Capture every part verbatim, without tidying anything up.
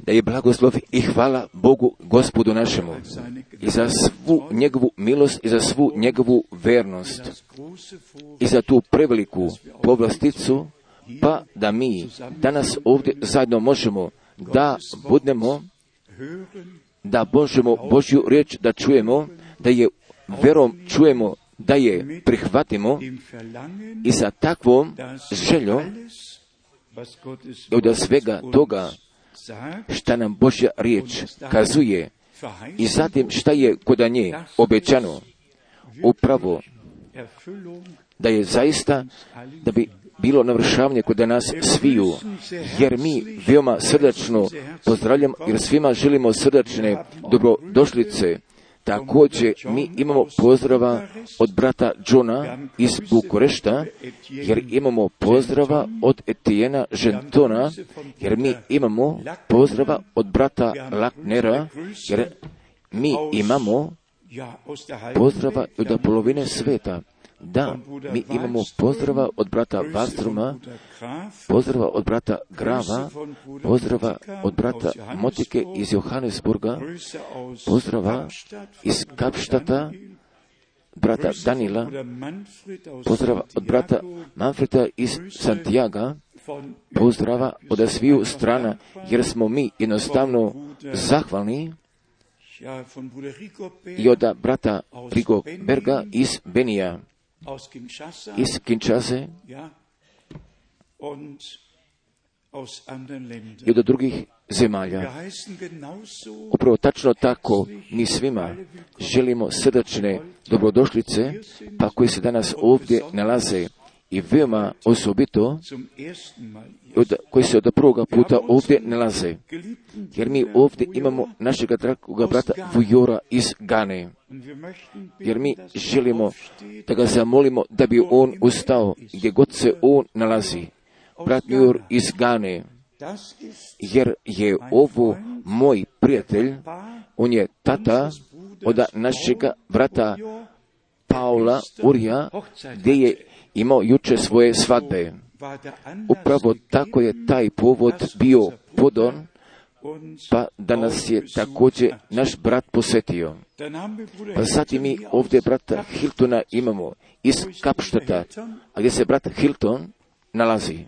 da je blagoslov i hvala Bogu Gospodu našemu i za svu njegovu milost i za svu njegovu vernost i za tu preveliku povlasticu, pa da mi danas ovdje zajedno možemo da budemo, da možemo Božju riječ da čujemo, da je verom čujemo, da je prihvatimo i sa takvom željom od svega toga šta nam Božja riječ kazuje i zatim šta je kod nje obećano, upravo da je zaista, da bi bilo navršavanje kod nas sviju, jer mi veoma srdačno pozdravljamo, jer svima želimo srdačne dobrodošlice. Također mi imamo pozdrava od brata Johna iz Bukurešta, jer imamo pozdrava od Etiena Žentona, jer mi imamo pozdrava od brata Laknera, jer mi imamo pozdrava od polovine sveta. Da, mi imamo pozdrava od brata Vastruma, pozdrava od brata Grava, pozdrava od brata Motike iz Johannesburga, pozdrava iz Kapštata, brata Danila, pozdrava od brata Manfreda iz Santiaga, pozdrava od sviju strana, jer smo mi jednostavno zahvalni, i od brata Rigo Berga iz Benija, iz Kinshase i od drugih zemalja. Upravo tačno tako mi svima želimo srdačne dobrodošlice, pa koji se danas ovdje nalaze i veoma osobito od, koji se od prvoga puta ovdje nalaze. Jer mi ovdje imamo našega dragoga brata Vujora iz Gane. Jer mi želimo da ga zamolimo da bi on ustao gdje god se on nalazi. Brat Vujor iz Gane. Jer je ovo moj prijatelj, on je tata od našega brata Paula Urija, gdje je imao juče svoje svadbe. Upravo tako je taj povod bio podan, pa da nas je također naš brat posjetio. Pa zatim mi ovdje brata Hiltona imamo iz Kapštata, a gdje se brat Hilton nalazi.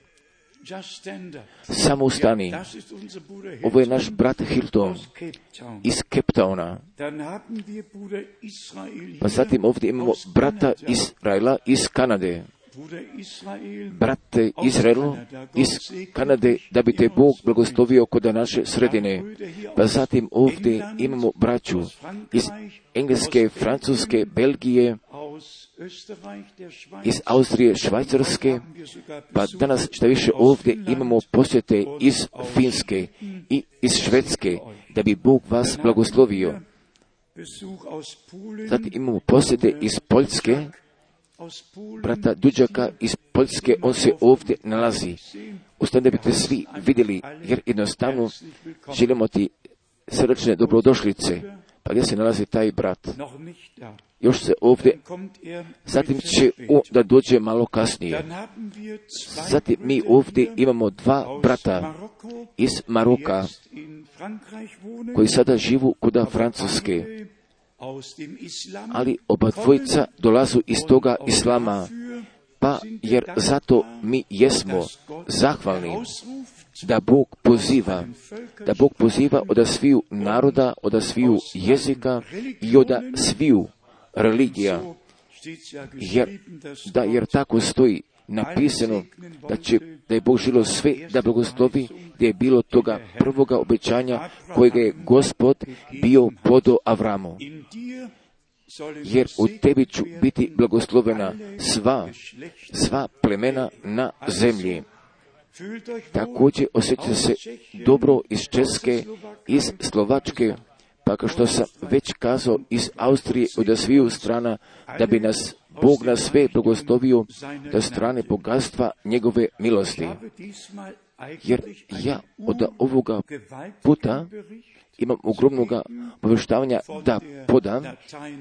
Samo ustani. Ovo je naš brat Hilton iz Cape Towna. Pa zatim ovdje imamo brata Izraela iz Kanade. Brate Izraelu iz Kanade, da bi te Bog blagoslovio kod naše sredine. Pa zatim ovdje imamo braću iz Engleske, Francuske, Belgije, iz Austrije, Švajcarske, pa danas što više ovdje imamo posjete iz Finske i iz Švedske, da bi Bog vas blagoslovio. Zatim imamo posjete iz Poljske, brata Duđaka iz Poljske, on se ovdje nalazi. Ustane da biste svi vidjeli, jer jednostavno želimo ti srdačne dobrodošlice. Pa gdje se nalazi taj brat? Još se ovdje, zatim će on da dođe malo kasnije. Zatim mi ovdje imamo dva brata iz Maroka, koji sada živu kod Francuske, ali oba dvojica dolazu iz toga islama, pa jer zato mi jesmo zahvalni da Bog poziva, da Bog poziva od sviju naroda, od sviju jezika i od sviju religija, jer, da, jer tako stoji napisano da će, da je Bog želio sve da blagoslovi, gdje je bilo toga prvoga obećanja kojega je Gospod bio podo Avramu. Jer u tebi ću biti blagoslovena sva, sva plemena na zemlji. Također osjećate se dobro iz Česke, iz Slovačke, pa kao što sam već kazao iz Austrije od sviju strana, da bi nas Bog na sve blagoslovio da strane bogatstva njegove milosti. Jer ja od ovoga puta imam ogromnoga obavještavanja da podam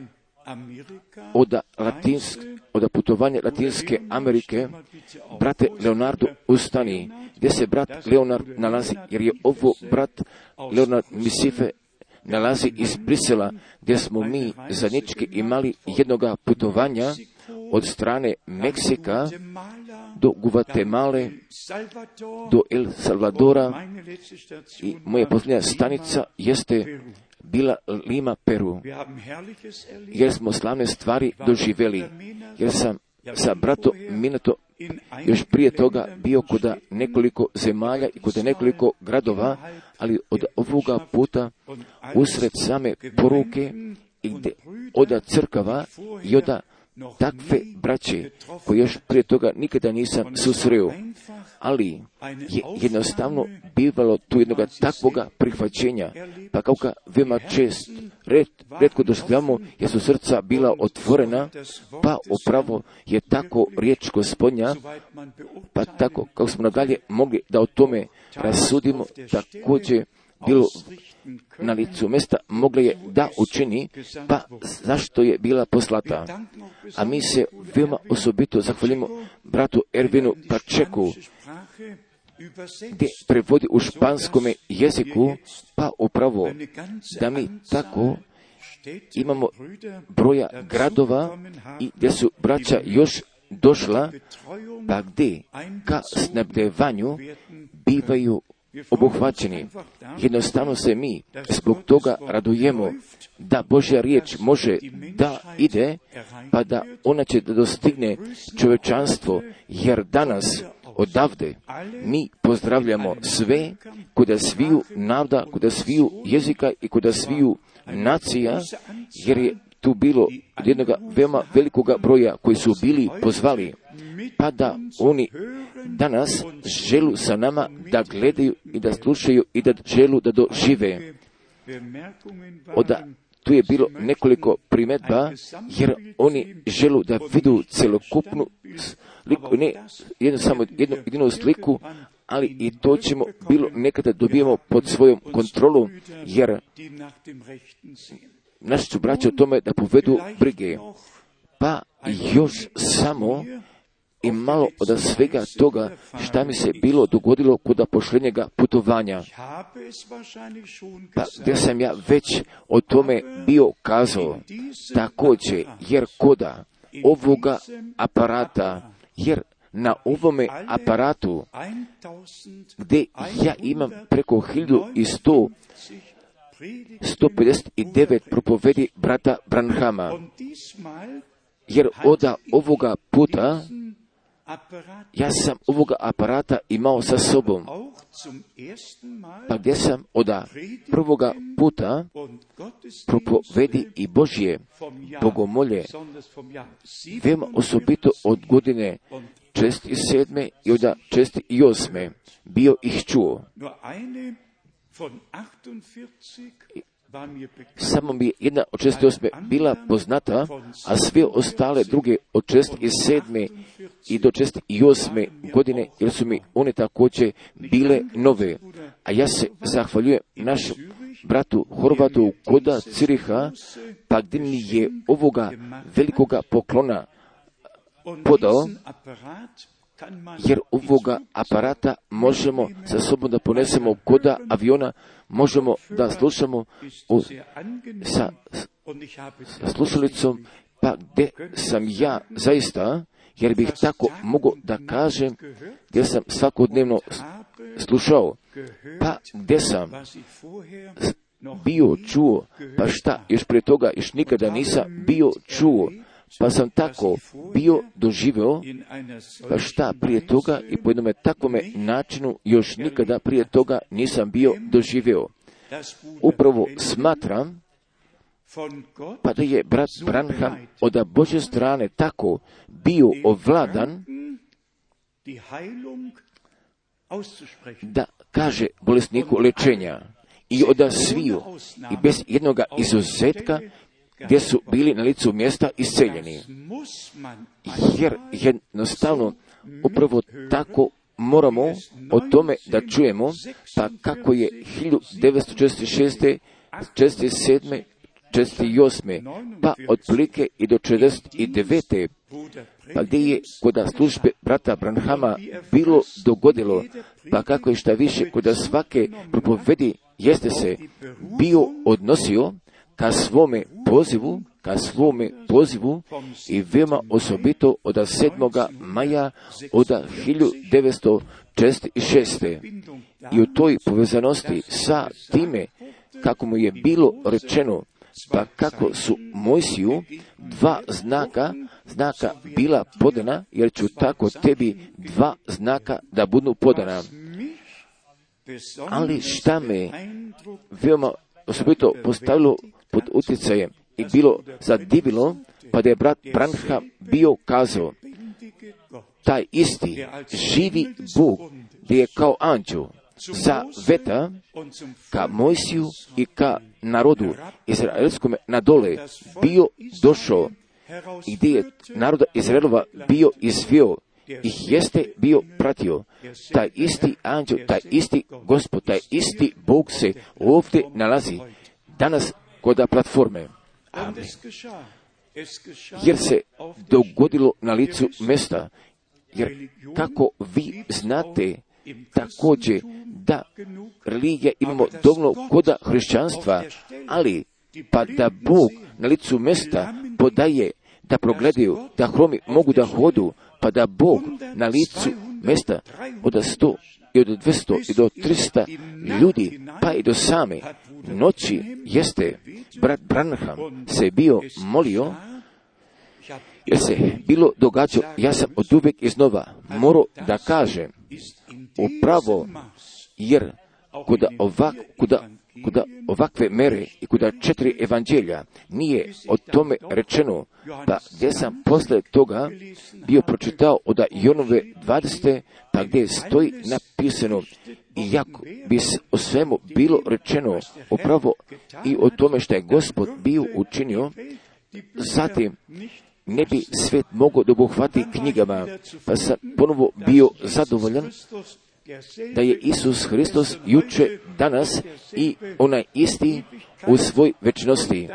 od, latinsk, od putovanja Latinske Amerike, brate Leonardo, ustani, gdje se brat Leonard nalazi, jer je ovo brat Leonard Misife nalazi iz Brisela, gdje smo mi zajednički imali jednoga putovanja od strane Meksika do Guatemale, do El Salvadora, i moja posljednja stanica jeste bila Lima, Peru, jer smo slavne stvari doživjeli, jer sam sa bratom Minato još prije toga bio kod nekoliko zemalja i kod nekoliko gradova, ali od ovoga puta usred same poruke i od crkava i od takve braće koje još prije toga nikada nisam susreo, ali je jednostavno bivalo tu jednoga takvoga prihvaćenja, pa kao ka veoma čest, red, redko doživljamo, jer su srca bila otvorena, pa upravo je tako riječ Gospodnja, pa tako kako smo nadalje mogli da o tome rasudimo, također bilo na licu mjesta mogla je da učini, pa zašto je bila poslata. A mi se veoma osobito zahvaljujemo bratu Ervinu Pačeku, gdje prevodi u španskome jeziku, pa upravo da mi tako imamo broja gradova i gdje su braća još došla, pa gdje ka snabdevanju bivaju obuhvaćeni. Jednostavno se mi zbog toga radujemo da Božja riječ može da ide, pa da ona će da dostigne čovječanstvo, jer danas odavde mi pozdravljamo sve kuda sviju navda, kuda sviju jezika i kuda sviju nacija, jer je tu bilo od jednoga veoma velikoga broja koji su bili pozvali, pa da oni danas želu sa nama da gledaju i da slušaju i da želu da dožive. Oda, tu je bilo nekoliko primjedba, jer oni želu da vidu celokupnu sliku, ne jednu, samo jednu jedinu sliku, ali i to ćemo bilo nekada dobijemo pod svojom kontrolu, jer naši su braće o tome da povedu brige. Pa još samo i malo od svega toga šta mi se bilo dogodilo kod posljednjega putovanja. Pa gdje sam ja već o tome bio kazao, također, jer koda ovoga aparata, jer na ovome aparatu, gdje ja imam preko hiljadu sto sto pedeset devet propovedi brata Branhama, jer od ovoga puta ja sam ovoga aparata imao sa sobom, pa gdje sam od prvoga puta propovedi i Božje bogomolje, veoma osobito od godine šezdeset sedme i od šezdeset osme bio ih čuo. Samo mi jedna od šezdeset osme bila poznata, a sve ostale druge od šezdeset sedme i do šezdeset osme godine, jer su mi one također bile nove. A ja se zahvaljujem našem bratu Horvatu koda Ciriha, pa gdje mi je ovoga velikoga poklona podao, jer ovoga aparata možemo sa sobom da ponesemo koda aviona, možemo da slušamo u, sa, sa slušalicom, pa gdje sam ja zaista, jer bih tako mogao da kažem, gdje sam svakodnevno slušao, pa gdje sam bio čuo, pa šta, još prije toga još nikada nisam bio čuo, pa sam tako bio doživeo, pa šta prije toga i po jednome takvome načinu još nikada prije toga nisam bio doživeo. Upravo smatram, pa da je brat Branham od Božje strane tako bio ovladan da kaže bolesniku lečenja i od sviju i bez jednoga izuzetka gdje su bili na licu mjesta isceljeni. Jer jednostavno upravo tako moramo o tome da čujemo, pa kako je hiljadu devetsto četrdeset šeste, četrdeset sedme, četrdeset osme pa otprilike i do četrdeset devete pa gdje je kod službe brata Branhama bilo dogodilo, pa kako je šta više kod svake propovedi jeste se bio odnosio ka svome pozivu, ka svome pozivu i veoma osobito od sedmoga maja od hiljadu devetsto četrdeset šeste. I u toj povezanosti sa time kako mu je bilo rečeno, pa kako su Mojsiju dva znaka, znaka bila podana, jer ću tako tebi dva znaka da budu podana. Ali šta me veoma osobito postavilo pod utjecajem i bilo zadivilo, pa da je brat Branham bio kazao, taj isti živi Bog, gdje je kao anđel zaveta ka Mojsiju i ka narodu izraelskom na dole bio došao i gdje je naroda Izraelova bio izveo ih jeste bio pratio. Taj isti anđel, taj isti Gospod, taj isti Bog se ovdje nalazi danas kod platforme. Amen. Jer se dogodilo na licu mesta, jer kako vi znate također da religija imamo dovoljno koda hrišćanstva, ali pa da Bog na licu mesta podaje da progledaju, da hromi mogu da hodu, pa da Bog na licu mesta od sto i od dvjesto i do tristo ljudi, pa i do same noći jeste brat Branham se bio molio, jer se bilo događalo, ja sam od uvijek iznova morao da kažem, upravo jer kuda, ovak, kuda, kuda ovakve mere i kuda četiri evanđelja nije o tome rečeno, pa gdje sam posle toga bio pročitao od Jonove dvadesete pa gdje stoji napisano, i jako bi o svemu bilo rečeno upravo i o tome što je Gospod bio učinio, zatim ne bi svet mogao da obuhvati knjigama, pa sam ponovo bio zadovoljan da je Isus Hristos juče, danas i onaj isti u svoj večnosti.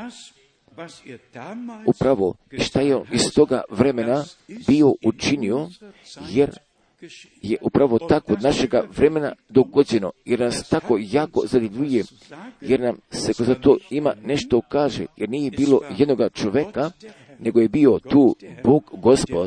Upravo šta je on iz toga vremena bio učinio, jer je upravo tako od našega vremena dogođeno, jer nas tako jako zadivljuje, jer nam se za to ima nešto kaže, jer nije bilo jednoga čoveka, nego je bio tu Bog Gospod,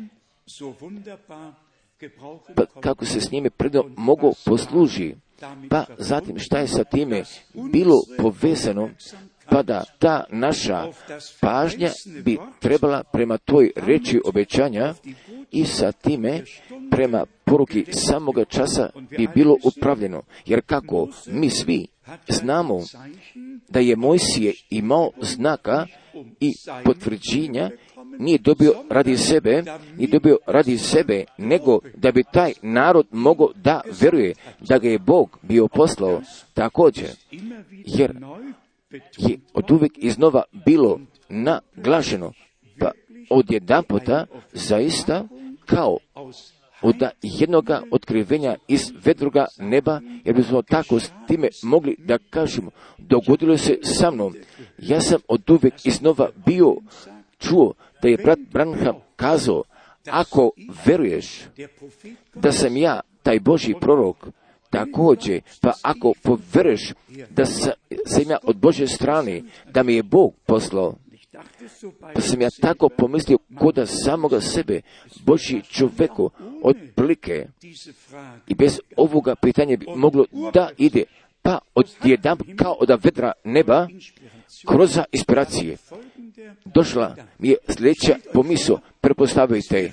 pa kako se s njime predno mogao posluži, pa zatim šta je sa time bilo povezano, pa da ta naša pažnja bi trebala prema toj reči obećanja i sa time prema poruki samoga časa bi bilo upravljeno. Jer kako mi svi znamo da je Mojsije imao znaka i potvrđenja, nije dobio radi sebe, nije dobio radi sebe, nego da bi taj narod mogao da veruje da ga je Bog bio poslao također, jer je od uvijek iznova bilo naglašeno, pa od jedan puta zaista kao od jednoga otkrivenja iz vedroga neba, jer bismo tako s time mogli da kažemo, dogodilo se sa mnom. Ja sam od uvijek iznova bio čuo da je brat Branham kazao, ako veruješ da sam ja taj Božji prorok, također, pa ako poveruješ da sam ja od Božje strane, da mi je Bog poslao, pa sam ja tako pomislio koda samoga sebe, Božji čoveku, otprilike, i bez ovoga pitanja bi moglo da ide, pa od jedan kao od vedra neba, kroz inspiracije, došla mi je sljedeća pomisao, prepostavite,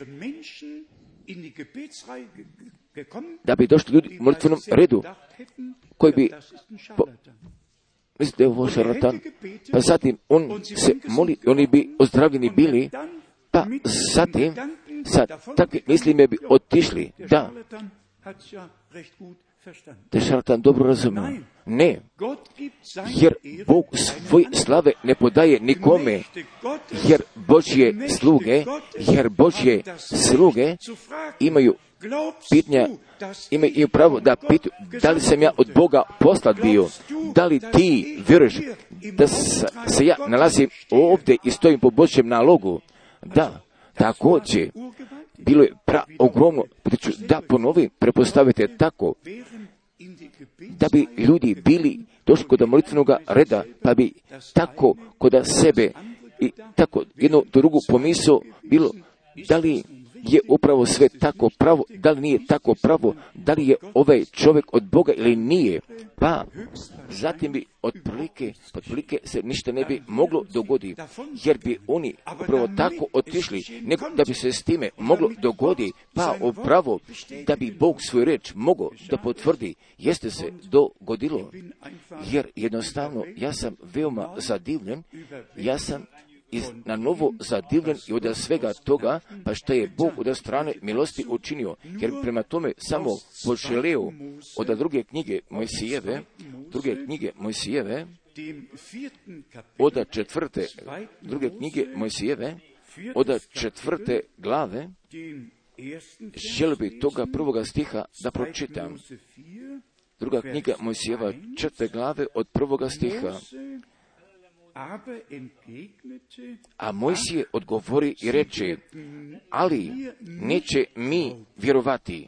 da bi došli ljudi u molitvenom redu, koji bi, po, mislite da je ovo šarlatan, pa zatim on se moli, oni bi ozdravljeni bili, pa zatim sa takvim mislima bi otišli, da, da je šarlatan dobro razumio. Ne, jer Bog svoj slave ne podaje nikome, jer Božje sluge, jer Božje sluge imaju pitanja, imaju pravo da pitu, da li sam ja od Boga poslat bio, da li ti vjeruješ da se ja nalazim ovdje i stojim po Božjem nalogu. Da, također, bilo je pra ogromno, da ponovim, prepostavite tako, da bi ljudi bili došli kod molitvenog reda, pa bi tako kod sebe i tako jedno do drugu pomisao bilo, da li je upravo sve tako pravo, da li nije tako pravo, da li je ovaj čovjek od Boga ili nije, pa zatim bi otprilike, otprilike se ništa ne bi moglo dogoditi, jer bi oni upravo tako otišli, nego da bi se s time moglo dogoditi, pa upravo da bi Bog svoju reč mogao da potvrdi, jeste se dogodilo, jer jednostavno ja sam veoma zadivljen, ja sam Iz, na novo zadivljen i od svega toga, pa što je Bog od strane milosti učinio, jer prema tome samo poželeo od druge knjige Mojsijeve, druge knjige Mojsijeve, od četvrte, druge knjige Mojsijeve, od četvrte glave, želio bi toga prvoga stiha da pročitam. Druga knjiga Mojsijeva, četvrte glave od prvoga stiha. A Mojsije odgovori i reče, ali neće mi vjerovati,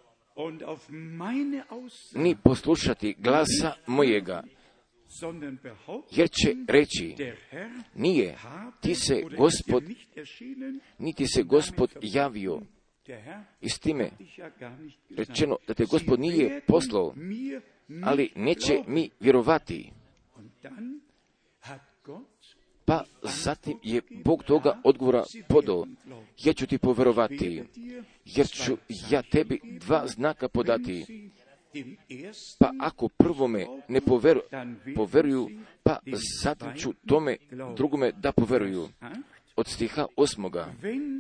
ni poslušati glasa mojega, jer će reći, nije, ti se Gospod, niti se Gospod javio. I s time rečeno da te Gospod nije poslao, ali neće mi vjerovati. Pa zatim je Bog toga odgovora podao, ja ću ti poverovati, jer ću ja tebi dva znaka podati. Pa ako prvome ne poveru, poveruju, pa zatim ću tome drugome da poveruju. Od stiha osmoga.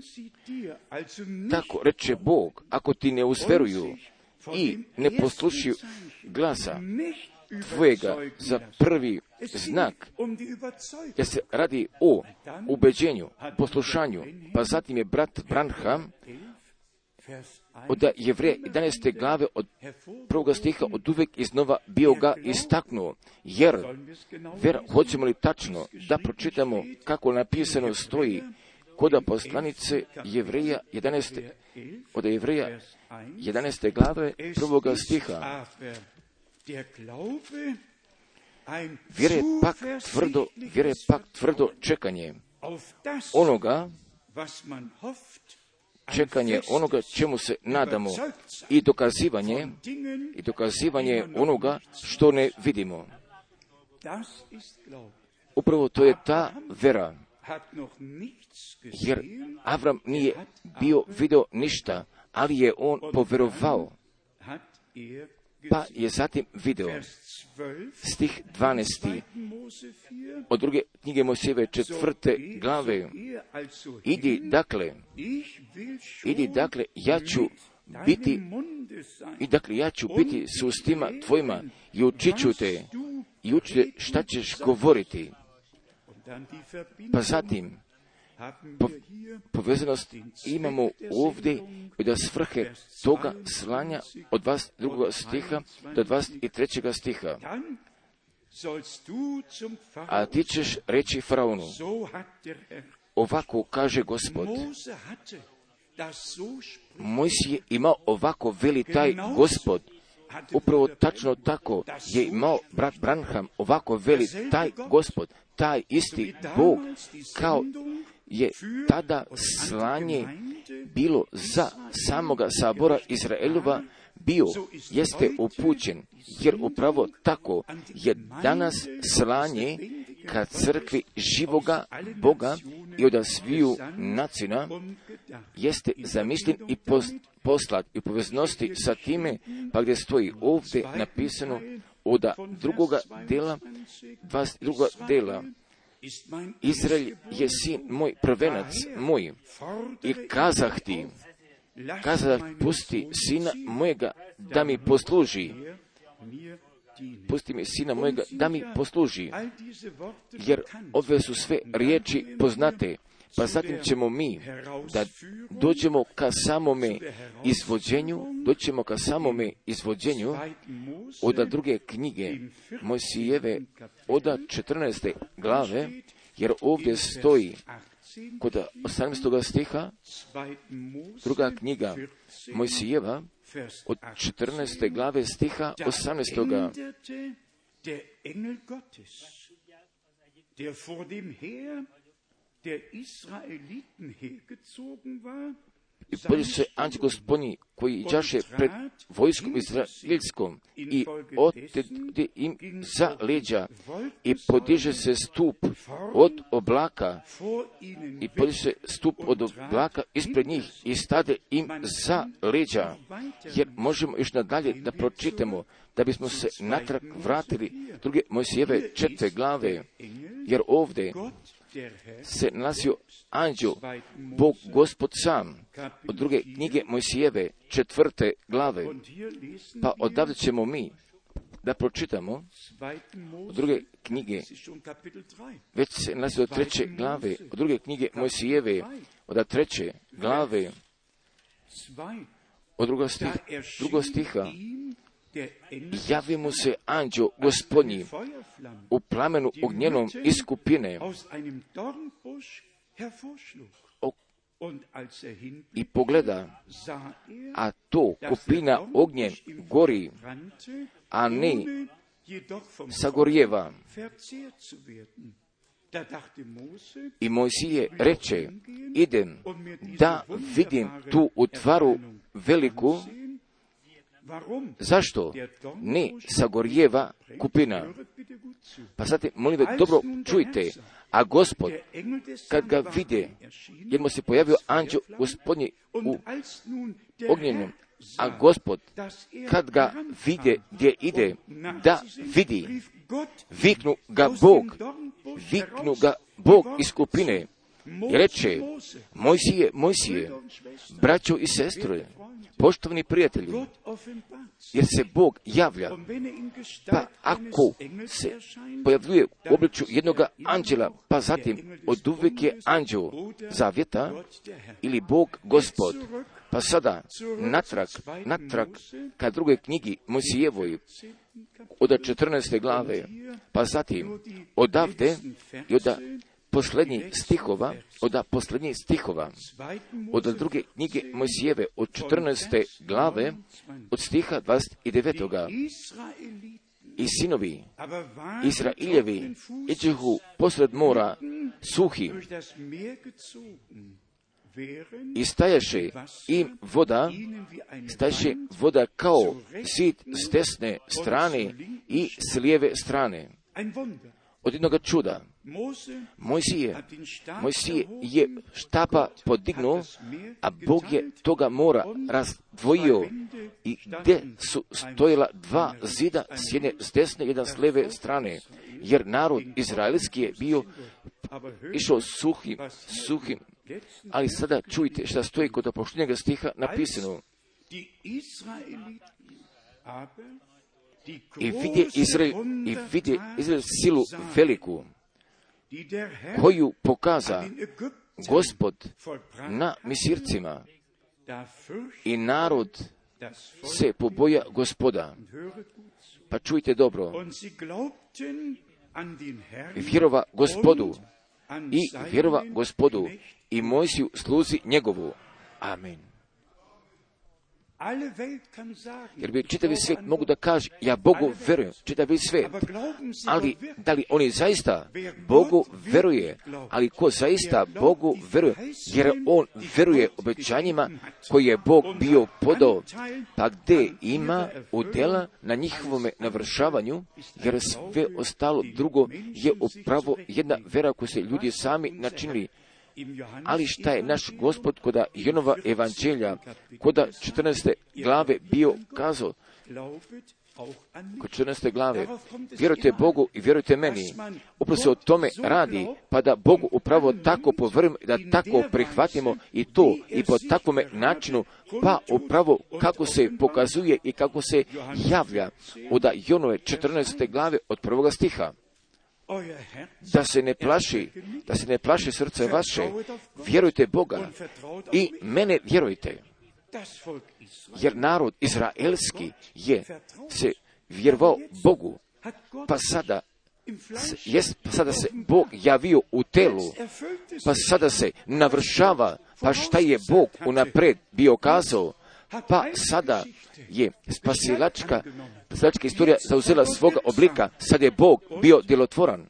Tako reče Bog, ako ti ne usveruju i ne poslušaju glasa tvojega za prvi znak, jer se radi o ubeđenju, poslušanju, pa zatim je brat Branham od Jevreja jedanaeste glave od prvoga stiha od uvijek iznova bio ga istaknuo, jer ver, hoćemo li tačno da pročitamo kako napisano stoji kod poslanice Jevreja jedanaeste, od Jevreja jedanaeste glave prvoga stiha. Vjere pak tvrdo, vjere pak tvrdo čekanje onoga, čekanje onoga čemu se nadamo i dokazivanje, i dokazivanje onoga što ne vidimo. Upravo to je ta vera, jer Avram nije bio video ništa, ali je on poverovao, pa je zatim video. Stih dvanaesti od druge knjige Mojsijeve četvrte glave. Idi dakle, idi dakle, ja ću biti, i dakle ja ću biti s ustima tvojima i učit ću te, i učit te šta ćeš govoriti. Pa zatim, po, povezanost imamo ovdje da svrhe toga slanja od vas drugoga stiha do dvadeset trećega stiha. A ti ćeš reći faraonu, ovako kaže Gospod. Mojsije imao ovako veli taj Gospod. Upravo tačno tako je imao brat Branham, ovako veli taj Gospod, taj isti Bog, kao je tada slanje bilo za samoga sabora Izraelova bio, jeste upućen, jer upravo tako je danas slanje ka crkvi živoga Boga i od sviju nacina jeste zamišljen i poslat i u poveznosti sa time, pa gdje stoji ovdje napisano od drugoga dela, dvadeset drugoga dela, Izrael je sin moj, prvenac moj, i kazah ti, kazah pusti sina mojega da mi posluži, pusti mi sina mojega da mi posluži, jer ove su sve riječi poznate, pa zatim ćemo mi da dođemo ka samome izvođenju, doćemo ka samome izvođenju od druge knjige Mojsijeve, od četrnaeste glave, jer ovdje stoji kod osamnaestog stiha, druga knjiga Mojsijeva, od četrnaeste glave stiha osamnaestog. Der Engel Gottes, der vor dem Heer der Israeliten hergezogen war, I pođe se anđel gospodnji koji iđaše pred vojskom izraelskom i otede im za leđa i podiže se stup od oblaka i podiže se stup od oblaka ispred njih i stade im za leđa. Jer možemo još nadalje da pročitamo, da bismo se natrag vratili druge Mojsijeve četvrte glave, jer ovdje se nalazio anđel, Bog Gospod sam, od druge knjige Mojsijeve četvrte glave. Pa odavde ćemo mi da pročitamo od druge knjige, već se nalazi od treće glave, od druge knjige Mojsijeve, od treće glave, od drugog stiha, drugog stiha, javi mu se anđel gospodnji u plamenu ognjenom iz kupine i pogleda, a to kupina ognjem gori, a ne sagorjeva. I Mojsije reče, idem da vidim tu utvaru veliku, zašto ne sagorjeva kupina? Pa sad, molim vas, dobro čujte, a Gospod, kad ga vide, jer mu se pojavio anđel gospodnji u ognjenom, a Gospod, kad ga vide gdje ide, da vidi, viknu ga Bog, viknu ga Bog iz kupine i reče, Mojsije, Mojsije, braćo i sestre, poštovani prijatelji, jer se Bog javlja, pa ako se pojavljuje u obličju jednoga anđela, pa zatim od uvijek je anđel zavjeta ili Bog Gospod, pa sada natrag, natrag ka druge knjigi Mojsijevoj, od četrnaeste glave, pa zatim odavde i od posljednjih stihova, od posljednjih stihova, od druge knjige Mojsijeve, od četrnaeste glave, od stiha dvadeset devetog. I sinovi Izrailjevi iđehu posred mora suhi i stajaše im voda, stajaše voda kao zid s desne strane i s lijeve strane. Od jednoga čuda, Mojsije, Mojsije je štapa podignuo, a Bog je toga mora razdvojio i gdje su stojila dva zida, s jedne s desne, jedan s lijeve strane, jer narod izraelski je bio išao suhim, suhim. Ali sada čujte šta stoji kod posljednjega stiha napisano. I vidje Izrael, i vidje Izrael silu veliku, koju pokaza Gospod na Misircima, i narod se poboja Gospoda. Pa čujte dobro, vjerova Gospodu i vjerova Gospodu i Mojsiju sluzi njegovu. Amen. Jer bi čitavi svijet mogu da kaže, ja Bogu verujem, čitavi svijet. Ali da li oni zaista Bogu veruje? Ali ko zaista Bogu veruje? Jer on veruje obećanjima koje je Bog bio podao. Pa gdje ima udjela na njihovome navršavanju, jer sve ostalo drugo je upravo jedna vera koju se ljudi sami načinili. Ali šta je naš Gospod koda Jonova evanđelja, koda četrnaeste glave bio kazao, kod četrnaeste glave, vjerujte Bogu i vjerujte meni. Upravo se o tome radi, pa da Bogu upravo tako povrujemo, da tako prihvatimo i to, i po takvome načinu, pa upravo kako se pokazuje i kako se javlja od Jonove četrnaeste glave od prvoga stiha. da se ne plaši, da se ne plaši srce vaše, vjerujte Boga i mene vjerujte. Jer narod izraelski je se vjerovao Bogu, pa sada Jest, pa sada se Bog javio u telu, pa sada se navršava, pa šta je Bog unapred bio kazao, pa sada je spasilačka, spasilačka istorija zauzela svoga oblika, sad je Bog bio djelotvoran.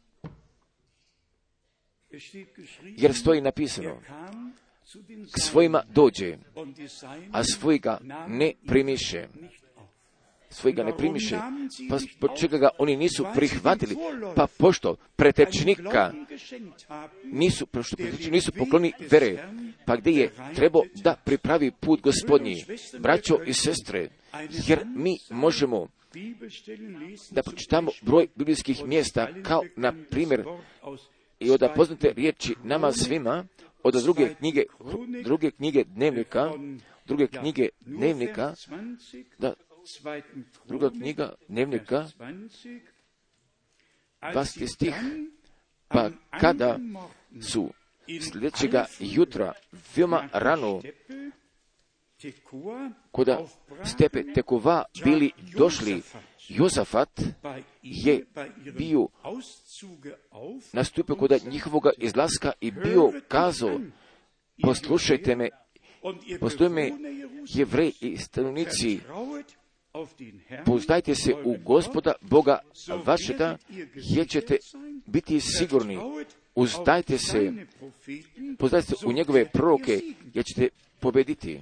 Jer stoji napisano, k svojima dođe, a svoji ga ne primiše. Svoji ga ne primiše, pa zbog čega ga oni nisu prihvatili, pa pošto pretečnika nisu, pošto pretečnika nisu pokloni vere, pa gdje je trebao da pripravi put Gospodnji, braćo i sestre, jer mi možemo da pročitamo broj biblijskih mjesta, kao na primjer i od poznate riječi nama svima, od druge knjige, druge knjige dnevnika, druge knjige dnevnika, da druga knjiga dnevnika, dvadeseti stih, pa kada su sljedećega jutra veoma rano koda stepe Tekova bili došli, Jozafat je bio nastupio koda njihovoga izlaska i bio kazao, poslušajte me, postoje me Jevreji i stanovnici, pouzdajte se u Gospoda Boga vašega, jer ćete biti sigurni. Uzdajte se, pouzdajte se u njegove proroke, jer ćete pobediti.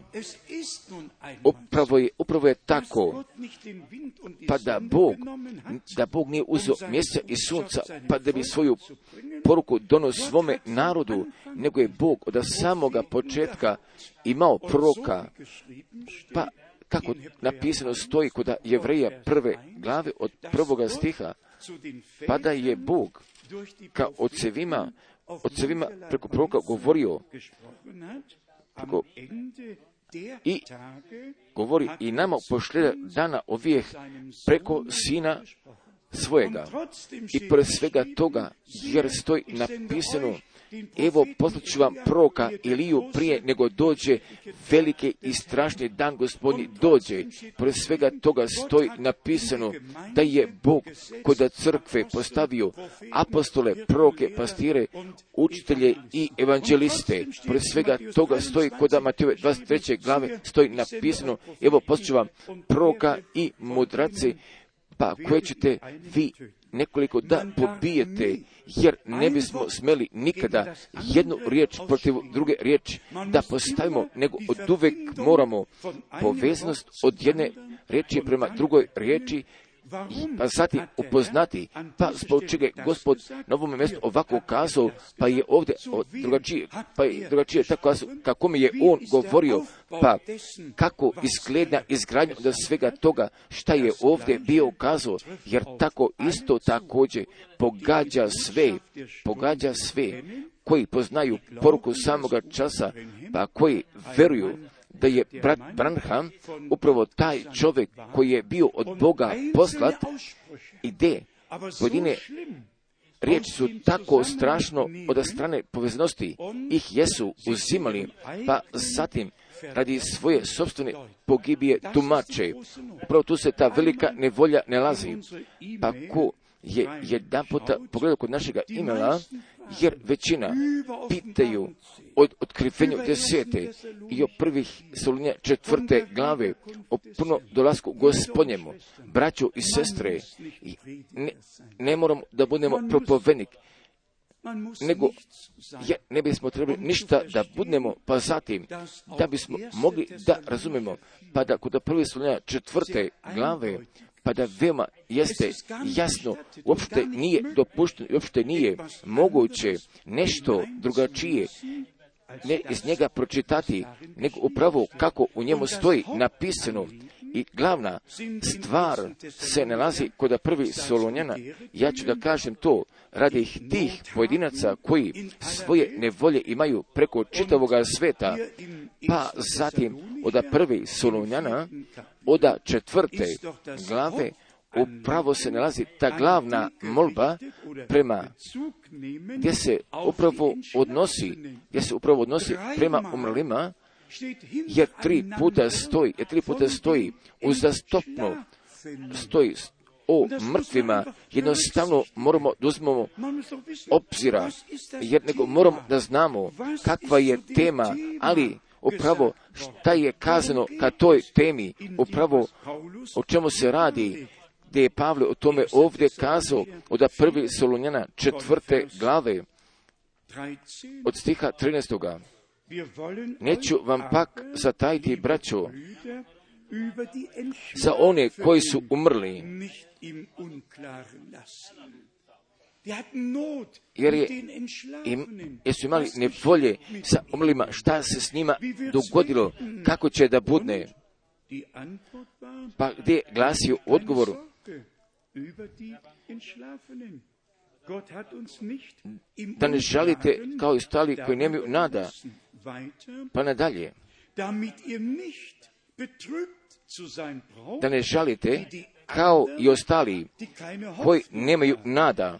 Upravo je, upravo je tako, pa da Bog, da Bog nije uzeo mjeseca i sunca, pa da bi svoju poruku donio svome narodu, nego je Bog od samoga početka imao proroka, pa kako napisano stoji kod Jevreja prve glave od prvoga stiha, pa da je Bog ka ocevima, ocevima preko proroka govorio, preko, i govori i nama pošlje dana ovijeh preko sina svojega. I pored svega toga, jer stoji napisano, evo poslat ću vam proroka Iliju prije nego dođe veliki i strašni dan Gospodnji dođe. Pored svega toga stoji napisano da je Bog kod crkve postavio apostole, proroke, pastire, učitelje i evanđeliste. Pored svega toga stoji kod Matejove dvadeset treće glave stoji napisano, evo poslat ću vam proroka i mudrace, pa koje ćete vi nekoliko da pobijete, jer ne bismo smeli nikada jednu riječ protiv druge riječi da postavimo, nego od uvek moramo poveznost od jedne riječi prema drugoj riječi, pa zatim upoznati, pa zbog čega je Gospod na ovom mjestu ovako kazao, pa je ovdje drugačije, pa je drugačije tako kako mi je On govorio, pa kako izgleda izgradnja od svega toga šta je ovdje bio kazao, jer tako isto također pogađa sve, pogađa sve koji poznaju poruku samoga časa, pa koji veruju da je brat Branham upravo taj čovjek koji je bio od Boga poslat i gdje pojedine riječi su tako strašno od strane poveznosti ih jesu uzimali, pa zatim radi svoje sopstvene pogibije tumače. Upravo tu se ta velika nevolja nalazi. Pa ko je jedan puta pogledao kod našega imela, jer većina pitaju od otkrivenja desete i o prvih Solunja četvrte glave, o puno dolasku Gospodnjemu. Braćo i sestre, ne, ne moramo da budemo propovednik, nego je, ne bismo trebali ništa da budemo, pa zatim da bismo mogli da razumemo, pa da kod prve Solunja četvrte glave, pa da veoma jeste jasno, uopšte nije dopušteno, uopšte nije moguće nešto drugačije ne iz njega pročitati, nego upravo kako u njemu stoji napisano. I glavna stvar se nalazi kod prvi Solunjana. Ja ću da kažem to radi tih pojedinaca koji svoje nevolje imaju preko čitavoga sveta, pa zatim od prvi Solunjana, od četvrte glave, upravo se nalazi ta glavna molba, prema, gdje se upravo odnosi, gdje se upravo odnosi prema umrlima, jer tri puta stoji, jer tri puta stoji uzastopno, stoji o mrtvima, jednostavno moramo da uzmemo obzira, jer nego moramo da znamo kakva je tema, ali upravo šta je kazano ka toj temi, upravo o čemu se radi, gdje je Pavle o tome ovdje kazao od prvi Solunjana četvrte glave, od stiha trinaestoga. Neću vam pak zatajiti, braćo, za one koji su umrli, jer je, im, jer su imali nevolje sa umrlima, šta se s njima dogodilo, kako će da budne. Pa gdje je glasio odgovor? Da ne žalite kao i ostali koji nemaju nada, pa nadalje. Da ne žalite kao i ostali koji nemaju nada.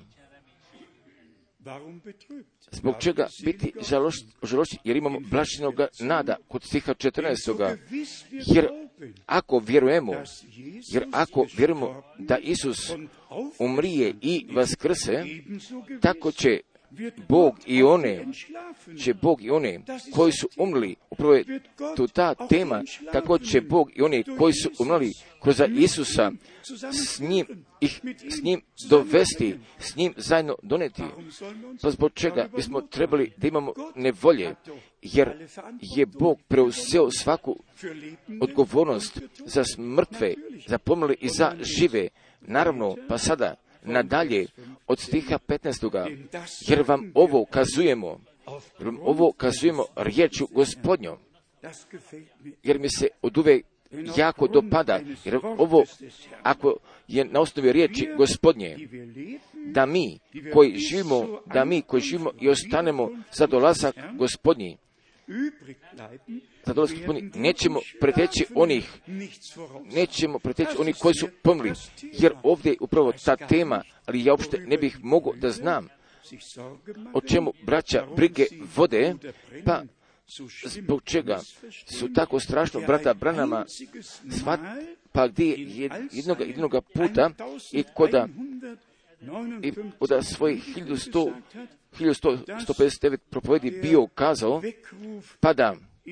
Zbog čega biti žalošćeni? Jer imamo blaženoga nada kod stiha četrnaestoga. Jer ako vjerujemo, jer ako vjerujemo da Isus umrije i vaskrse, tako će Bog i one, će Bog i one koji su umrli, upravo je tu ta tema, tako će Bog i one koji su umrli kroz Isusa s njim, ih s njim dovesti, s njim zajedno doneti. Pa zbog čega bismo trebali da imamo nevolje, jer je Bog preuzeo svaku odgovornost za mrtve, za pomrle i za žive. Naravno, pa sada nadalje od stiha petnaestoga. Jer vam ovo kazujemo, jer vam ovo kazujemo riječju Gospodnjom, jer mi se oduvek jako dopada, jer ovo, ako je na osnovi riječi Gospodnje, da mi koji živimo, da mi koji živimo i ostanemo za dolazak Gospodnji, za dolazak Gospodnji, nećemo preteći onih, nećemo preteći onih koji su pomrli, jer ovdje je upravo ta tema, ali ja uopšte ne bih mogao da znam o čemu braća brige vode, pa zbog čega su tako strašno brata Branama svat, pa gdje je jednoga, jednoga puta i koda i koda svojih hiljadu sto pedeset devet propovedi bio kazao, pa da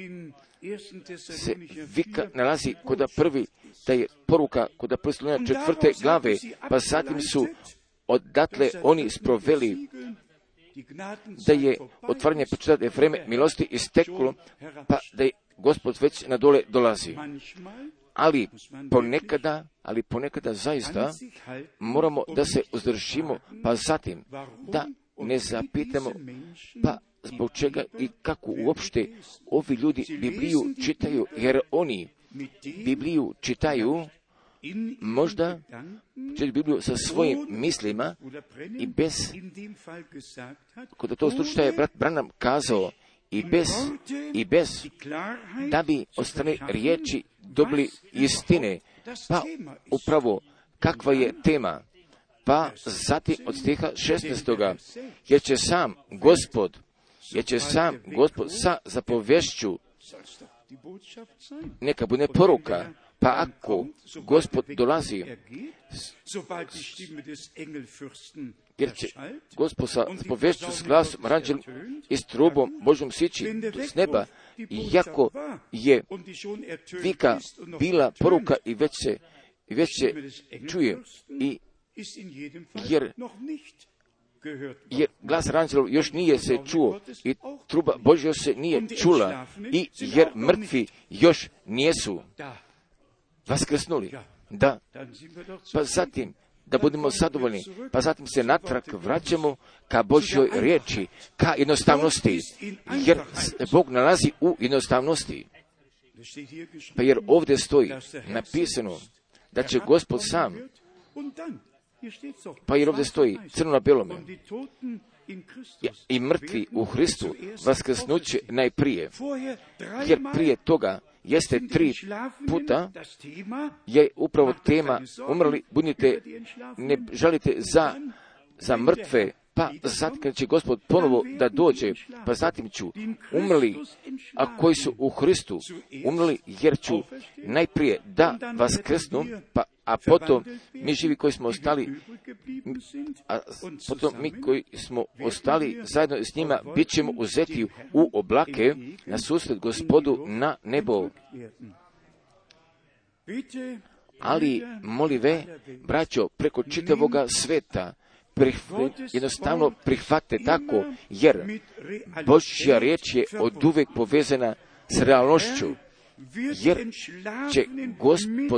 se vika nalazi koda prvi, da je poruka koda prvi Solunjana četvrte glave, pa zatim su odatle oni sproveli da je otvaranje početak, da je vreme milosti isteklo, pa da je Gospod već na dole dolazi. Ali ponekada, ali ponekada zaista moramo da se uzdržimo, pa zatim da ne zapitamo, pa zbog čega i kako uopšte ovi ljudi Bibliju čitaju, jer oni Bibliju čitaju možda čitaju Bibliju sa svojim mislima i bez, kod to slučaja je brat Branham kazao, i bez, i bez da bi od strane riječi dobili istine, pa upravo kakva je tema, pa zatim od stiha šesnaestoga, jer će sam Gospod, jer će sam Gospod sa zapovješću, neka bude poruka, pa ako Gospod dolazi, jer će Gospod sa zapovješću s glasom aranđelom i s trubom Božjom sići s neba, iako je vika bila poruka i već se, i već se čuje, i jer, jer glas aranđelov još nije se čuo i truba Božja se nije čula, i jer mrtvi još nijesu vaskrsnuli. Da, pa zatim da budemo zadovoljni, pa zatim se natrag vraćamo ka Božjoj riječi, ka jednostavnosti, jer Bog nalazi u jednostavnosti. Pa jer ovdje stoji napisano da će Gospod sam, pa jer ovdje stoji crno na belome, i mrtvi u Hristu vaskrsnuće najprije, jer prije toga jeste tri puta je upravo tema umrli, budite, ne žalite za za mrtve, pa zatim kad će Gospod ponovo da dođe, pa zatim ću umrli, a koji su u Hristu umrli, jer ću najprije da vaskrsnu, pa a potom mi živi koji smo ostali, a potom mi koji smo ostali zajedno s njima, bit ćemo uzeti u oblake na susret Gospodu na nebo. Ali, molive, braćo, preko čitavoga sveta, prihv- jednostavno prihvate tako, jer Božja riječ je oduvijek povezana s realnošću, jer će Gospod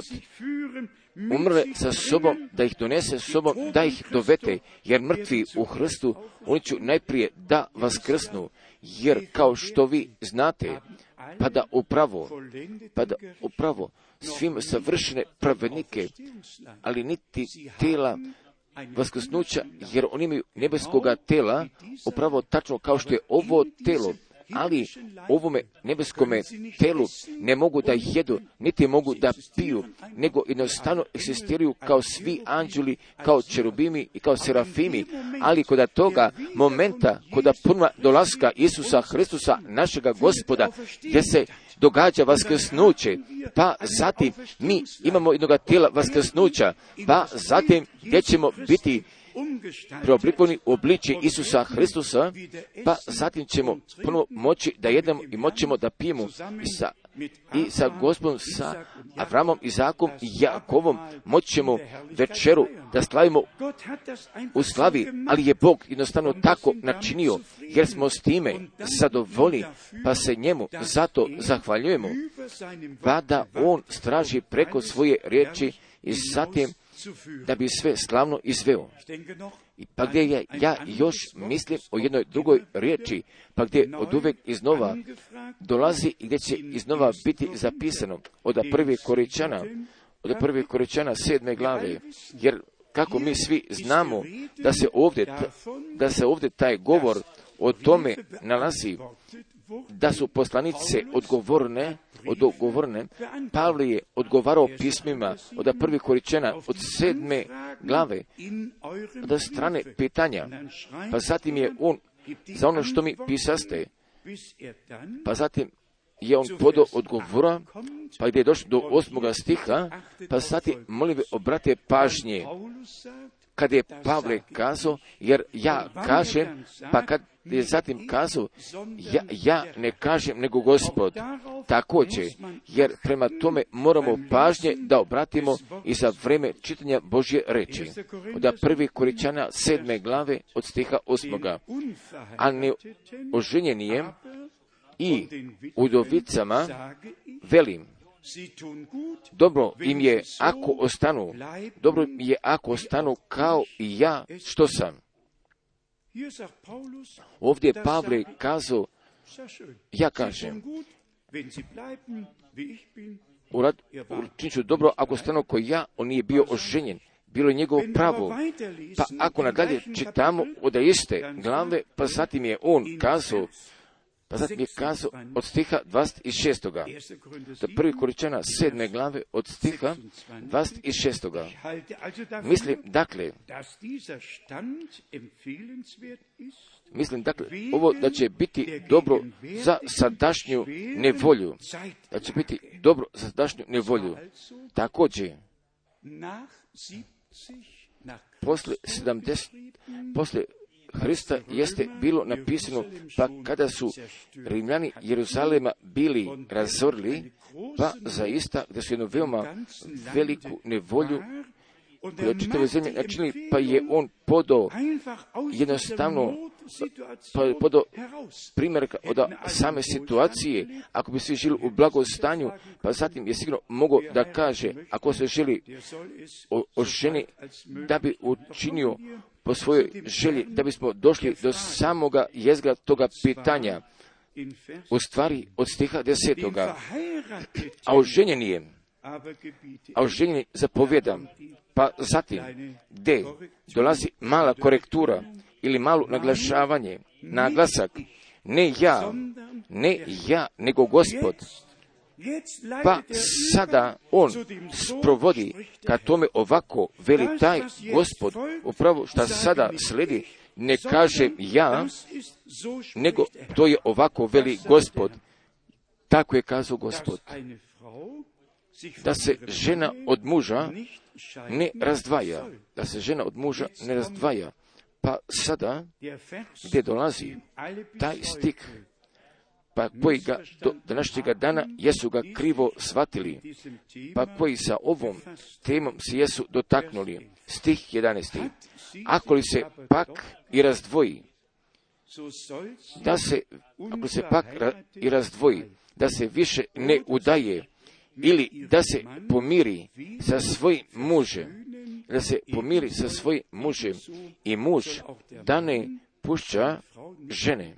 umrle sa sobom, da ih donese s sobom, da ih dovete, jer mrtvi u Hristu, oni će najprije da vaskrsnu, jer kao što vi znate, pa da upravo, pa da upravo svim savršene pravednike, ali niti tela vaskrsnuća, jer oni imaju nebeskoga tela, upravo tačno kao što je ovo telo, ali ovome nebeskome telu ne mogu da jedu, niti mogu da piju, nego jednostavno egzistiraju kao svi anđeli, kao čerubimi i kao serafimi, ali kod toga momenta, kod punoga dolaska Isusa Hristusa, našega Gospoda, gdje se događa vaskrsnuće, pa zatim mi imamo jednoga tijela vaskrsnuća, pa zatim gdje ćemo biti preoblikovani u obličje Isusa Hristusa, pa zatim ćemo puno moći da jedemo i moćemo da pijemo i sa, i sa Gospodom, sa Avramom, Izakom i Jakovom, moćemo večeru da slavimo u slavi, ali je Bog jednostavno tako načinio, jer smo s time zadovoljni, pa se njemu zato zahvaljujemo, pa da on straži preko svoje riječi i zatim da bi sve slavno izveo. I pa gdje ja, ja još mislim o jednoj drugoj riječi, pa gdje od uvijek iznova dolazi i gdje će iznova biti zapisano od prvi Koričana, od prvi Koričana sedme glave, jer kako mi svi znamo da se ovdje, da se ovdje taj govor o tome nalazi, da su poslanice odgovorne, odgovorne, Pavle je odgovarao pismima od prvi Koričana, od sedme glave, od strane pitanja, pa zatim je on, za ono što mi pisaste, pa zatim je on podao odgovora, pa gdje je došlo do osmoga stiha, pa zatim molim obrate pažnje, kad je Pavle kazao, jer ja kažem, pa kad je zatim kazao, ja, ja ne kažem nego Gospod, također, jer prema tome moramo pažnje da obratimo i za vreme čitanja Božje reči. Od prvi Koričana sedme glave od stiha osmoga. A ne oženjenijem i udovicama velim, dobro im je ako ostanu, dobro im je ako ostanu kao i ja što sam. Ovdje je Pavle kazao, ja kažem, urad, učinit ću dobro ako stanu koji ja, on nije bio oženjen, bilo je njegovo pravo. Pa ako nadalje čitamo od iste glave, pa zatim je on kazao, Pa zatim je kazao od stiha dvadeset šest. Do prvi Koričana sedme glave od stiha dvadeset šest. Mislim, dakle, mislim, dakle, ovo da će biti dobro za sadašnju nevolju. Da će biti dobro za sadašnju nevolju. Također, posle sedamdeset, posle Hrista jeste bilo napisano, pa kada su Rimljani Jeruzalema bili razorili, pa zaista da su jednu veoma veliku nevolju koja čitave zemlje načinili, pa je on podao jednostavno pa je podao primjerka od same situacije, ako bi svi žili u blagostanju, pa zatim je sigurno mogao da kaže, ako se želi o, o ženi, da bi učinio po svojoj želji, da bismo došli do samoga jezgra toga pitanja, u stvari od stiha desetoga. A oženjeni je, a oženjeni zapovjedam, pa zatim, gdje dolazi mala korektura ili malo naglašavanje, naglasak, ne ja, ne ja, nego Gospod. Pa sada on sprovodi, kad tome ovako veli taj Gospod, upravo što sada sledi, ne kažem ja, nego to je ovako veli Gospod. Tako je kazao Gospod. Da se žena od muža ne razdvaja. Da se žena od muža ne razdvaja. Pa sada, gdje dolazi taj stik, pa koji ga do današnjega dana jesu ga krivo shvatili, pa koji sa ovom temom se jesu dotaknuli. Stih jedanaesti. Ako li se pak i razdvoji, da se, ako se pak ra, i razdvoji, da se više ne udaje, ili da se pomiri sa svojim mužem, da se pomiri sa svojim mužem i muž da ne pušća žene.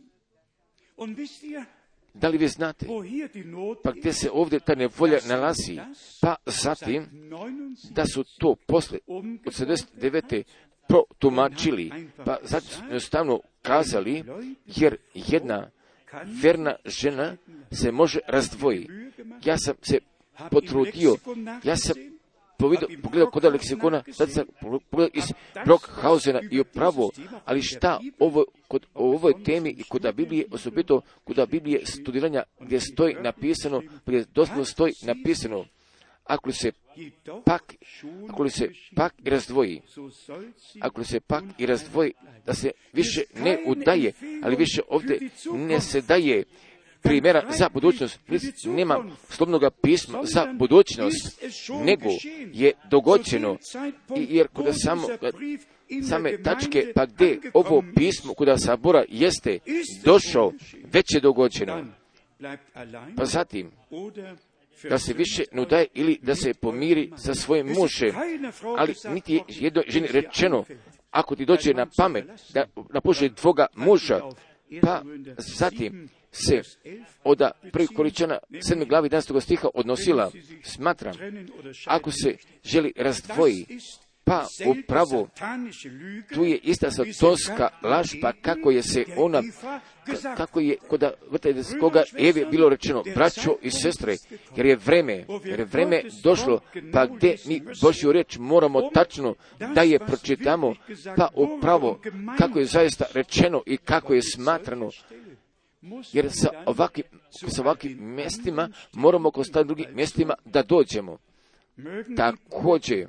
Da li vi znate, pa gdje se ovdje ta nevolja nalazi, pa zatim da su to posle od sedamdeset devete protumačili, pa zatim su jednostavno kazali, jer jedna verna žena se može razdvojiti. Ja sam se potrudio, ja sam pogledao kod leksikona, sad sam pogledao iz Brockhausena i upravo, ali šta ovo, kod ovoj temi i kod Biblije, osobito kod Biblije studiranja gdje stoji napisano, gdje doslovno stoji napisano, ako li se pak, ako li se pak i razdvoji, ako li se pak i razdvoji, da se više ne udaje, ali više ovdje ne se daje primjera za budućnost, nema slobodnog pisma za budućnost, nego je dogođeno, jer kuda samo, same tačke, pa gdje ovo pismo kuda sabora jeste došao, već je dogođeno. Pa zatim, da se više ne udaje ili da se pomiri sa svojim mužem, ali niti je jednoj ženi rečeno, ako ti dođe na pamet da napuši tvoga muža, pa zatim se od prvih Korinčana sedme glavi jedanaestog stiha odnosila, smatram, ako se želi razdvoji, pa upravo tu je ista satanska laž, pa kako je se ona, kako je kod koga Evi bilo rečeno, braćo i sestre, jer je vreme, jer je vreme došlo, pa gdje mi Božju riječ moramo tačno da je pročitamo, pa upravo kako je zaista rečeno i kako je smatrano, jer sa ovakvim, sa ovakvim mjestima moramo kod sta drugim mjestima da dođemo. Također,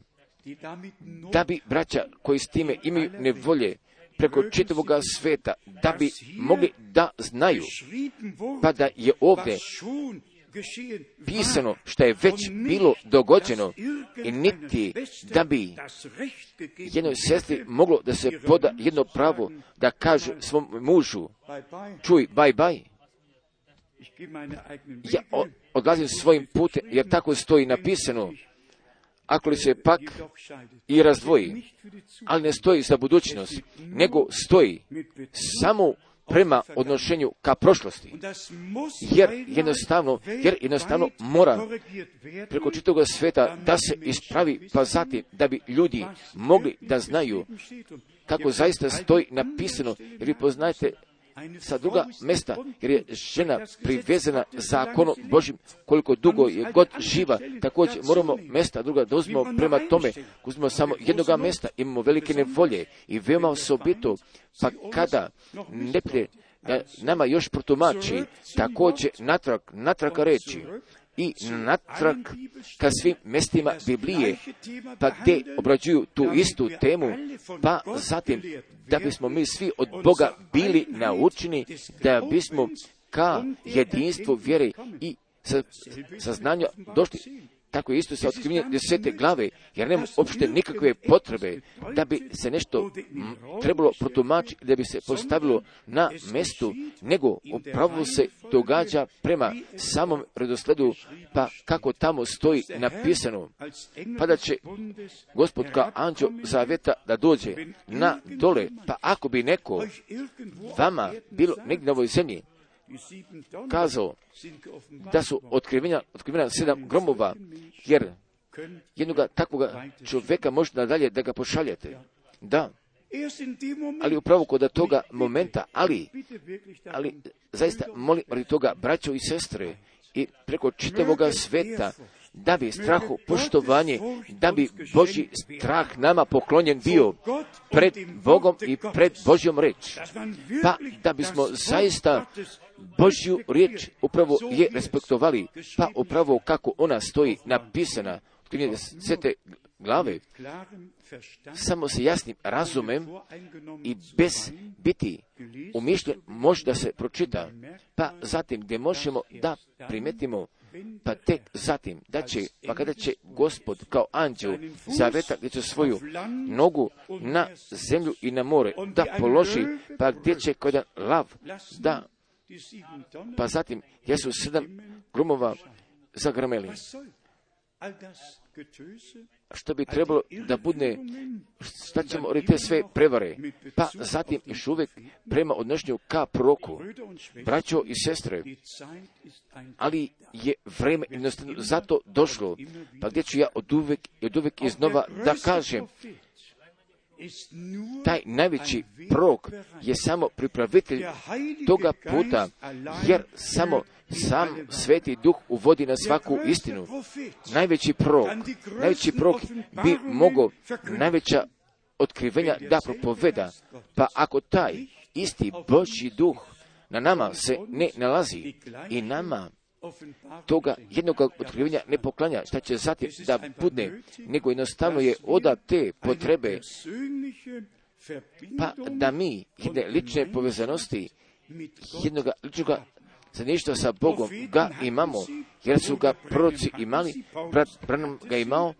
da bi braća koji s time imaju nevolje preko čitavoga sveta, da bi mogli da znaju, pa da je ovdje pisano što je već bilo dogođeno i niti da bi jednoj sestri moglo da se poda jedno pravo da kaže svom mužu, čuj, bye bye, ja odlazim svojim putem, jer tako stoji napisano, ako li se pak i razdvoji, ali ne stoji za budućnost, nego stoji samo prema odnošenju ka prošlosti, jer jednostavno, jer jednostavno mora preko čitavog sveta da se ispravi, pa zatim da bi ljudi mogli da znaju kako zaista stoji napisano, jer vi poznajete sa druga mesta, jer je žena privezana zakonom Božim koliko dugo je god živa. Također moramo mesta druga da uzmemo prema tome, uzmemo samo jednoga mesta, imamo velike nevolje i veoma osobito, pa kada neprijatelj da nama još protumači, također natrag, natrag reći i natrag ka svim mjestima Biblije, pa gdje obrađuju tu istu temu, pa zatim da bismo mi svi od Boga bili naučeni, da bismo ka jedinstvu vjere i saznanja došli. Tako je isto sa otkrivenjem desete glave, jer nema uopšte nikakve potrebe da bi se nešto trebalo protumačiti, da bi se postavilo na mjestu, nego upravo se događa prema samom redosledu, pa kako tamo stoji napisano, pa da će Gospod kao anđeo zaveta da dođe na dole, pa ako bi neko vama bilo negdje na ovoj zemlji kazao da su otkrivena, otkrivena sedam gromova, jer jednoga takvoga čovjeka možete nadalje da ga pošaljete. Da, ali upravo kod toga momenta, ali, ali zaista molim radi toga, braćo i sestre, i preko čitavoga sveta, da bi strahu poštovanje, da bi Božji strah nama poklonjen bio pred Bogom i pred Božjom riječ. Pa da bismo zaista Božju riječ upravo je respektovali, pa upravo kako ona stoji napisana u knjizi desete glave, samo se jasnim razumem i bez biti umišljen može da se pročita, pa zatim gdje možemo da primetimo, pa tek zatim da će, pa kada će Gospod kao anđel zaveta gdje će svoju nogu na zemlju i na more da položi, pa gdje će kao jedan lav da, pa zatim gdje su sedam grumova zagrmeli. Što bi trebalo da bude, šta ćemo reći te sve prevare, pa zatim još uvijek prema odnošenju ka proroku, braćo i sestre, ali je vreme jednostavno zato došlo, pa gdje ću ja od uvijek, od uvijek iznova da kažem, taj najveći prorok je samo pripravitelj toga puta, jer samo sam Sveti Duh uvodi na svaku istinu. Najveći prorok, najveći prorok bi mogao najveća otkrivenja da propoveda, pa ako taj isti Božji Duh na nama se ne nalazi i nama toga jednog otkrivenja ne poklanja, šta će zatim da bude, nego jednostavno je oda te potrebe, pa da mi jedne lične povezanosti, jednog ličnog zajedništva sa Bogom ga imamo, jer su ga proroci imali, brat Branham ga imao,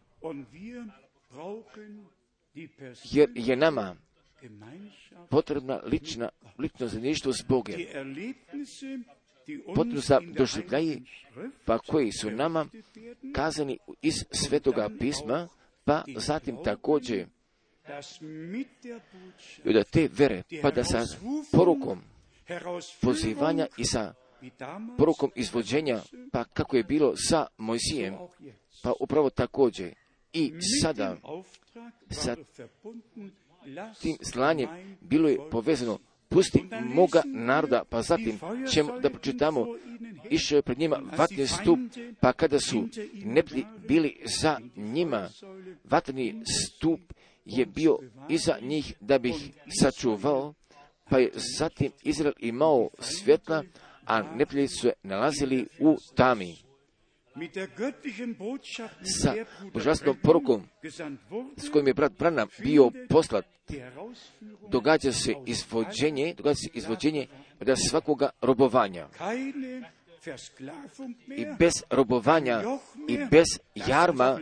jer je nama potrebna lična, lično zajedništvo s Bogom. Potrebno za doživljaje, pa koji su nama kazani iz Svetoga pisma, pa zatim također i da te vere, pa da sa porukom pozivanja i sa porukom izvođenja, pa kako je bilo sa Mojsijem, pa upravo također i sada sa tim slanjem bilo je povezano, pusti moga naroda, pa zatim ćemo da pročitamo, išao je pred njima vatni stup, pa kada su neprijatelji bili za njima, vatni stup je bio iza njih da bi ih sačuvao, pa je zatim Izrael imao svjetla, a neprijatelji su se nalazili u tami. Sa božanskom porukom s kojim je brat Branham bio poslat, događa se izvođenje, događa se izvođenje da svakoga robovanja. I bez robovanja i bez jarma,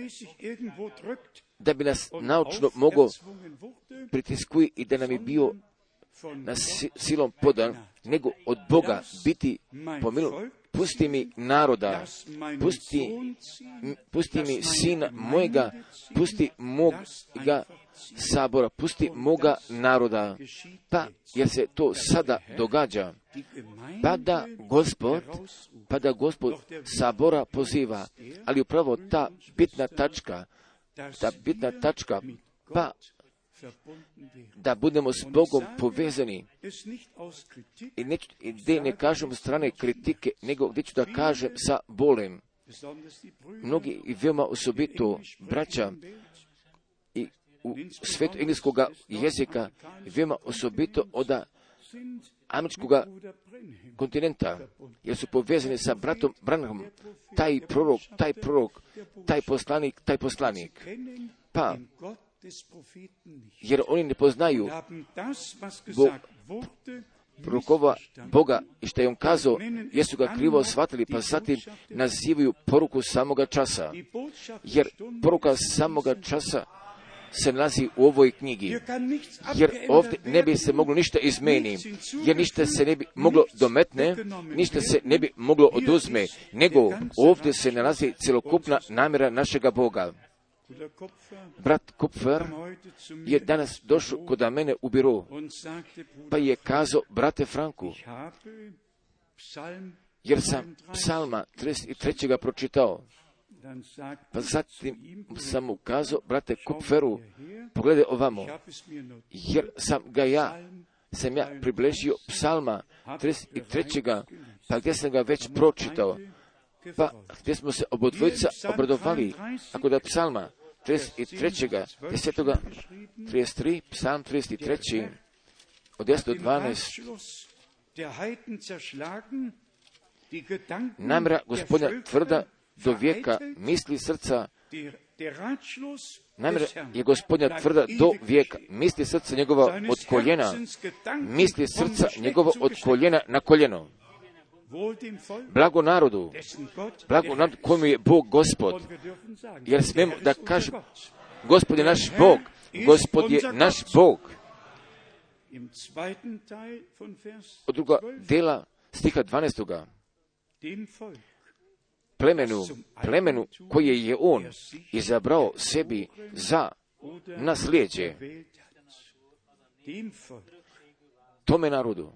da bi nas naučno mogao pritiskuju i da nam je bio na silom podan, nego od Boga biti pomilovan. Pusti mi naroda, pusti, pusti mi sina mojega, pusti moga sabora, pusti moga naroda. Pa, jer se to sada događa, pa da Gospod, pa da Gospod sabora poziva, ali upravo ta bitna tačka, ta bitna tačka, pa da budemo s Bogom povezani. I ne, gdje ne kažem strane kritike, nego gdje ću da kažem sa bolem. Mnogi i veoma osobito braća i u svetu engleskog jezika, veoma osobito od američkog kontinenta, jer su povezani sa bratom Branhamom, taj prorok, taj prorok, taj poslanik, taj poslanik. Pa, jer oni ne poznaju Bog, prorokova Boga i što je on kazao, jesu ga krivo shvatili, pa zatim nazivaju poruku samoga časa. Jer poruka samoga časa se nalazi u ovoj knjigi. Jer ovdje ne bi se moglo ništa izmeniti, jer ništa se ne bi moglo dometne, ništa se ne bi moglo oduzme, nego ovdje se nalazi celokupna namjera našega Boga. Brat Kupfer je danas došao kod mene u biro, pa je kazao, brate Franku, jer sam psalma trideset tri. pročitao, pa zatim sam mu kazao, brate Kupferu, pogledaj ovamo, jer sam ga ja sam ja približio psalma trideset trećeg pa gdje sam ga već pročitao, pa gdje smo se obodvojica obradovali, ako da psalma trideset trećeg desetoga trideset tri, psalm trideset tri, od deset do dvanaest. Namjera Gospodina tvrda do vijeka, misli srca, namjera je Gospodina tvrda do vijeka, misli srca njegova od koljena, misli srca njegova od koljena na koljeno. Blago narodu, blago narodu kojemu je Bog Gospod, jer smemo da kažem, Gospod je naš Bog, Gospod je naš Bog. Od druga dela stiha dvanaestoga. Plemenu, plemenu koje je on izabrao sebi za nasljeđe. Tome narodu,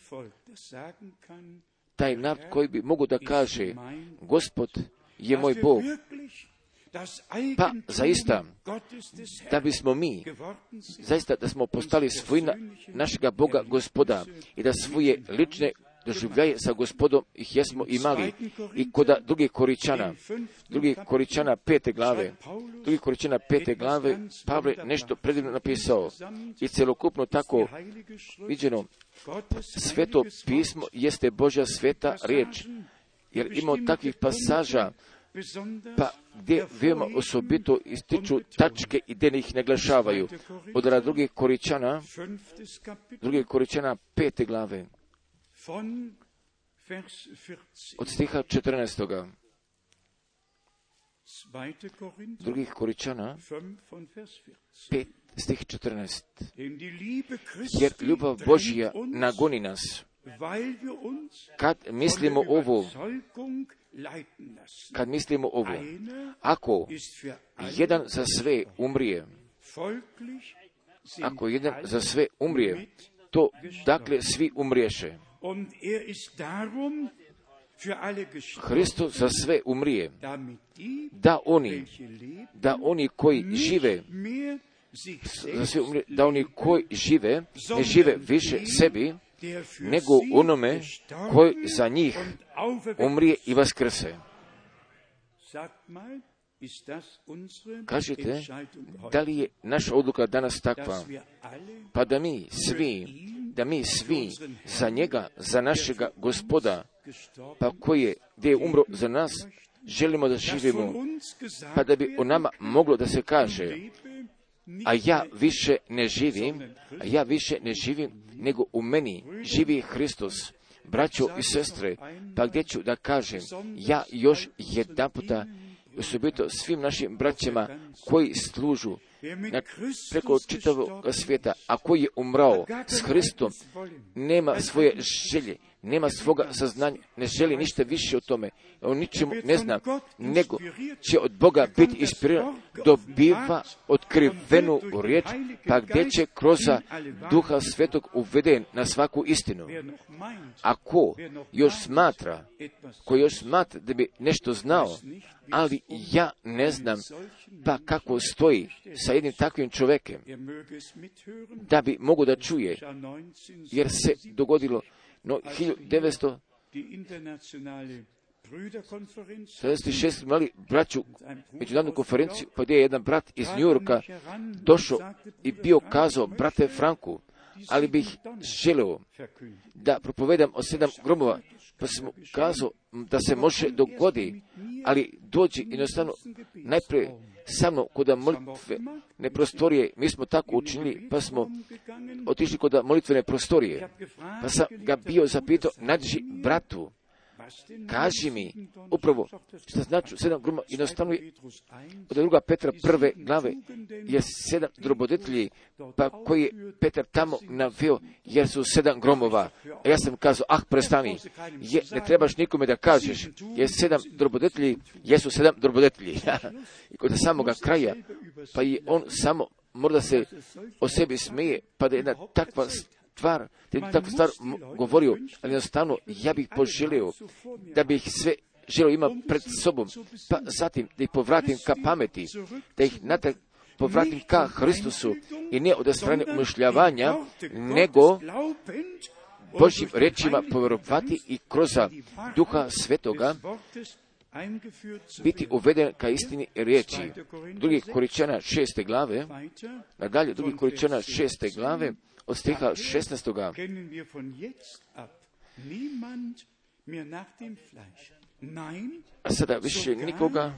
taj narod koji bi mogu da kaže, Gospod je moj Bog, pa zaista, da bismo mi, zaista da smo postali svojina našega Boga Gospoda i da svoje lične doživljaje sa Gospodom ih jesmo imali. I kod drugih Koričana, drugih Koričana pete glave, drugih Koričana pete glave, Pavle nešto predivno napisao i celokupno tako viđeno. Sveto pismo jeste Božja sveta riječ, jer imamo takvih pasaža, pa gdje veoma osobito ističu tačke i gdje ih naglašavaju. Od drugih Koričana, drugih Koričana pete glave, od stiha četrnaestoga. Drugih Koričana pet, stih četrnaest. Jer ljubav Božja nagoni nas, kad mislimo ovo, kad mislimo ovo, ako jedan za sve umrije, ako jedan za sve umrije, to dakle svi umriješe. Hristos za sve umrije, da oni, da oni koji žive, za sve umrije, da oni koji žive, ne žive više sebi, nego onome koji za njih umrije i vaskrse. Kažete, da li je naša odluka danas takva, pa da mi svi, da mi svi za njega, za našega Gospoda, pa koji je, gdje je umro za nas, želimo da živimo, pa da bi o nama moglo da se kaže, a ja više ne živim, a ja više ne živim, nego u meni živi Hristos. Braćo i sestre, pa gdje ću da kažem, ja još jedan puta, osobito svim našim braćama koji služu na, preko čitavog svijeta, a koji je umrao s Hristom, nema svoje želje, nema svoga saznanja, ne želi ništa više o tome, on ničemu ne zna, nego će od Boga biti inspiriran, dobiva otkrivenu riječ, pa gdje će kroz Duha Svetog uveden na svaku istinu. Ako još smatra, ko još smatra da bi nešto znao, ali ja ne znam, pa kako stoji sa jednim takvim čovjekem, da bi mogu da čuje, jer se dogodilo no hiljadu devetsto sedamdeset šeste imali braću međunarodnu konferenciju, pa gdje je jedan brat iz New Yorka došao i bio kazao, brate Franku, ali bih želeo da propovedam o sedam gromova, pa sam mu kazao da se može dogodi, ali dođi jednostavno najprije sa mnom kod molitvene prostorije. Mi smo tako učinili, pa smo otišli kod molitvene prostorije, pa sam ga bio zapitao, nađi bratu, kaži mi upravo što znači sedam groma. Jednostavno je od druga Petra prve glave je sedam drobodjetlji, pa koji je Petar tamo naveo, jer su sedam gromova. A ja sam kazao, ah, prestani, je, ne trebaš nikome da kažeš, jer sedam drobodjetlji, jesu sedam drobodjetlji. I kod samoga kraja, pa je on samo možda se o sebi smije, pa da je jedna takva stvar, da je takvu stvar govorio, ali jednostavno ja bih poželio da bih sve želio ima pred sobom, pa zatim da ih povratim ka pameti, da ih natrag povratim ka Hristusu i ne od strane umišljavanja, nego Božjim rečima povjerovati i kroz Duha Svetoga biti uveden ka istini riječi. Drugi Korinčana šeste glave, nadalje drugi Korinčana šeste glave, od stiha šesnaestoga. A sada više nikoga,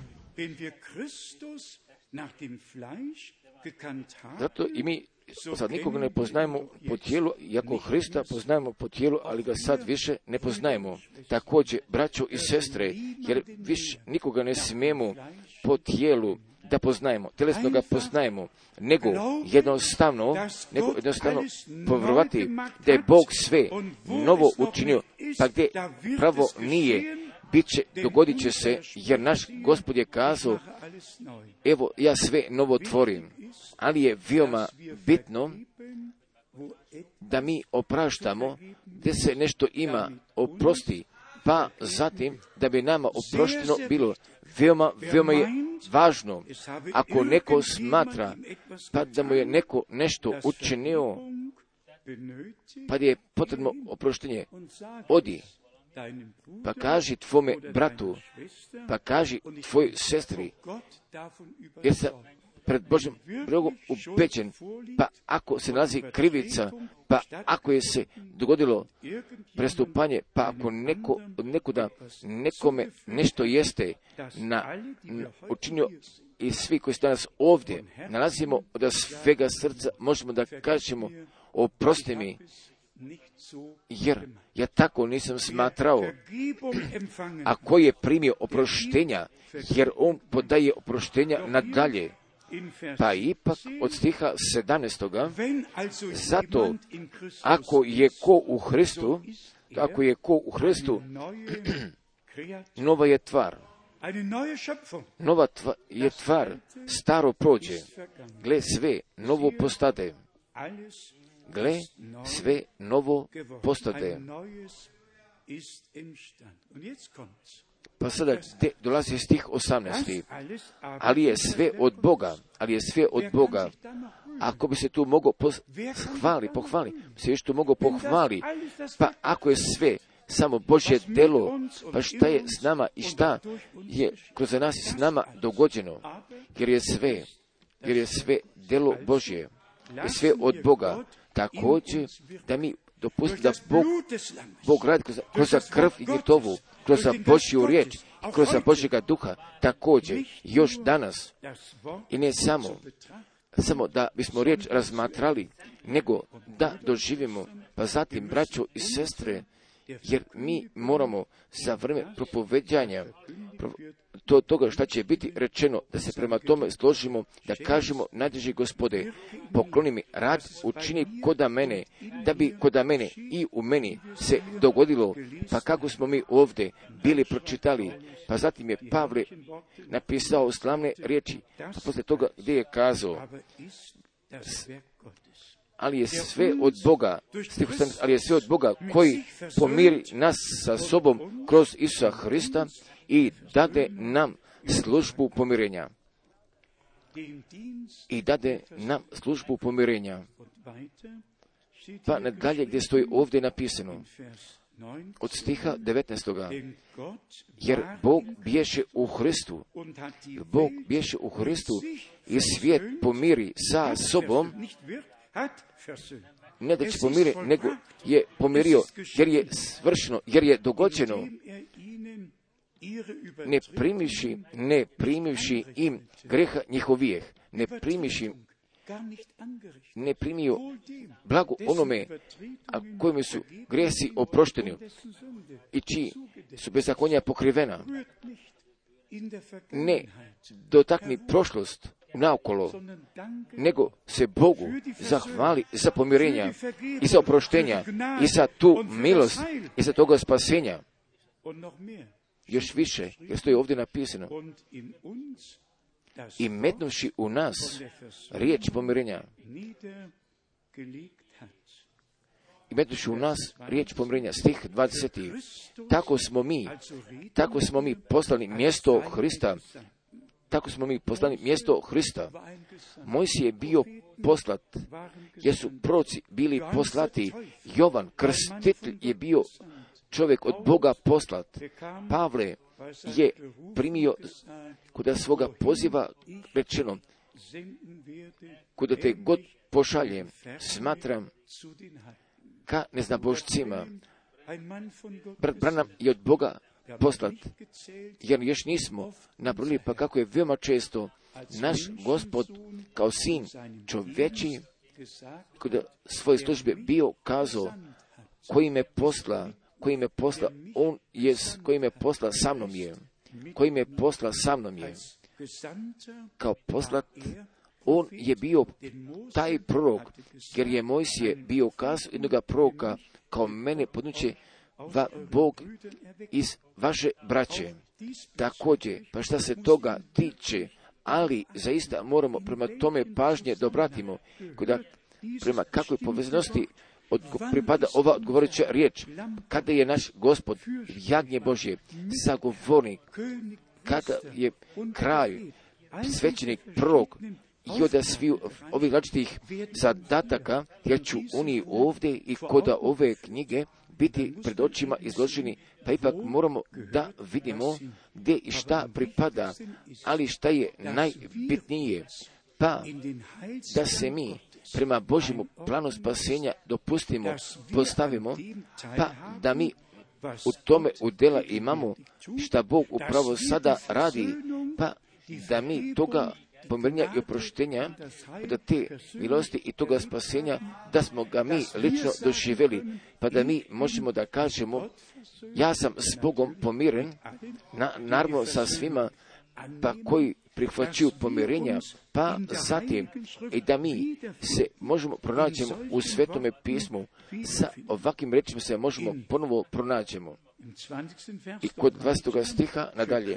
zato i mi sad nikoga ne poznajemo po tijelu, iako Hrista poznajemo po tijelu, ali ga sad više ne poznajemo. Također, braćo i sestre, jer više nikoga ne smijemo po tijelu da poznajemo, telesno ga poznajemo, nego jednostavno, nego jednostavno povjerovati da je Bog sve novo učinio, pa gdje pravo nije, bit će, dogodit će se, jer naš Gospod je kazao, evo ja sve novo tvorim, ali je veoma bitno da mi opraštamo gdje se nešto ima oprosti, pa zatim da bi nama oprošteno bilo. Veoma, veoma je važno, ako neko smatra pa da mu je neko nešto učinio, pa da je potrebno oproštenje, odi, pa kaži tvome bratu, pa kaži tvojoj sestri, jer sam pred Božim Bogom ubeđen, pa ako se nalazi krivica, pa ako je se dogodilo prestupanje, pa ako neko od nekuda nekome nešto jeste na, na učinio, i svi koji su danas ovdje nalazimo od svega srca, možemo da kažemo oprosti mi, jer ja tako nisam smatrao. A ko je primio oproštenja, jer on podaje oproštenja nadalje. Pa ipak od stiha sedamnaestoga, zato ako je ko u Hristu, ako je ko u Hristu, nova je tvar. Nova tva, je tvar, staro prođe. Gle, sve novo postade. Gle, sve novo postade. Pa sada dolazi stih osamnaesti. Ali je sve od Boga, ali je sve od Boga. Ako bi se tu mogao pohvali, pohvali, se još tu mogao pohvali, pa ako je sve samo Božje delo, pa šta je s nama i šta je kroz nas s nama dogođeno, jer je sve, jer je sve delo Božje, je sve od Boga, također da mi dopustimo da Bog, Bog radi kroz, kroz krv i Nitovu, kroz Božju riječ, kroz Božjega duha, također još danas, i ne samo, samo da bismo riječ razmatrali, nego da doživimo, pa zatim, braćo i sestre, jer mi moramo za vrijeme propoveđanja to toga šta će biti rečeno, da se prema tome složimo, da kažemo, najdraži Gospode, pokloni mi rad, učini koda mene, da bi koda mene i u meni se dogodilo, pa kako smo mi ovdje bili pročitali, pa zatim je Pavle napisao slavne riječi, pa poslije toga gdje je kazao, ali je sve od Boga, ali je sve od Boga koji pomiri nas sa sobom kroz Isusa Hrista i dade nam službu pomirenja. I dade nam službu pomirenja. Pa nadalje gdje stoji ovdje napisano, od stiha devetnaestoga. Jer Bog bješe u Hristu, Bog bješe u Hristu i svijet pomiri sa sobom, ne da će pomiri, nego je pomirio, jer je svršeno, jer je dogođeno, ne primivši, ne primivši im greha njihovijeh, ne primivši, ne primio blago onome, a kojima su grijesi oprošteni i čiji su bezakonja pokrivena. Ne dotakni prošlost naokolo, nego se Bogu zahvali za pomirenja i za oproštenja i za tu milost i za toga spasenja. Još više, jer stoji ovdje napisano, i metnuši u nas riječ pomirenja, i metnuši u nas riječ pomirenja, stih dvadeseti. Tako smo mi, tako smo mi poslali mjesto Hrista tako smo mi poslani mjesto Hrista. Mojsije je bio poslat, jer su proroci bili poslati. Jovan Krstitelj je bio čovjek od Boga poslat. Pavle je primio kuda svoga poziva rečeno, kuda te god pošaljem, smatram ka neznabošcima. Brat Branham je od Boga poslat, jer još nismo nabrojili, pa kako je veoma često naš Gospod kao sin čovječi kod svoje službe bio kazao, koji me posla, koji me posla, on je, koji me posla sa mnom je, koji me posla sa mnom je. Kao poslat, on je bio taj prorok, jer je Mojsije bio kazao jednoga proroka, kao mene podnuće va Bog iz vaše braće. Također, pa šta se toga tiče, ali zaista moramo prema tome pažnje da obratimo, kada prema kakvoj povezanosti od, pripada ova odgovarajuća riječ, kada je naš Gospod, jagnje Božje, zagovornik, kada je kralj, svećenik, prorok, i od svih ovih različitih zadataka, jer ću oni ovdje i kod ove knjige biti pred očima izloženi, pa ipak moramo da vidimo gdje i šta pripada, ali šta je najbitnije, pa da se mi prema Božjemu planu spasenja dopustimo, postavimo, pa da mi u tome udjela imamo šta Bog upravo sada radi, pa da mi toga pomirenja i oproštenja, da te milosti i toga spasenja, da smo ga mi lično doživjeli, pa da mi možemo da kažemo, ja sam s Bogom pomiren, na, naravno sa svima, pa koji prihvaćaju pomirenja, pa zatim i da mi se možemo pronaćemo u Svetome pismu, sa ovakvim rečima se možemo ponovo pronaćemo. I kod dvadesetog stiha nadalje,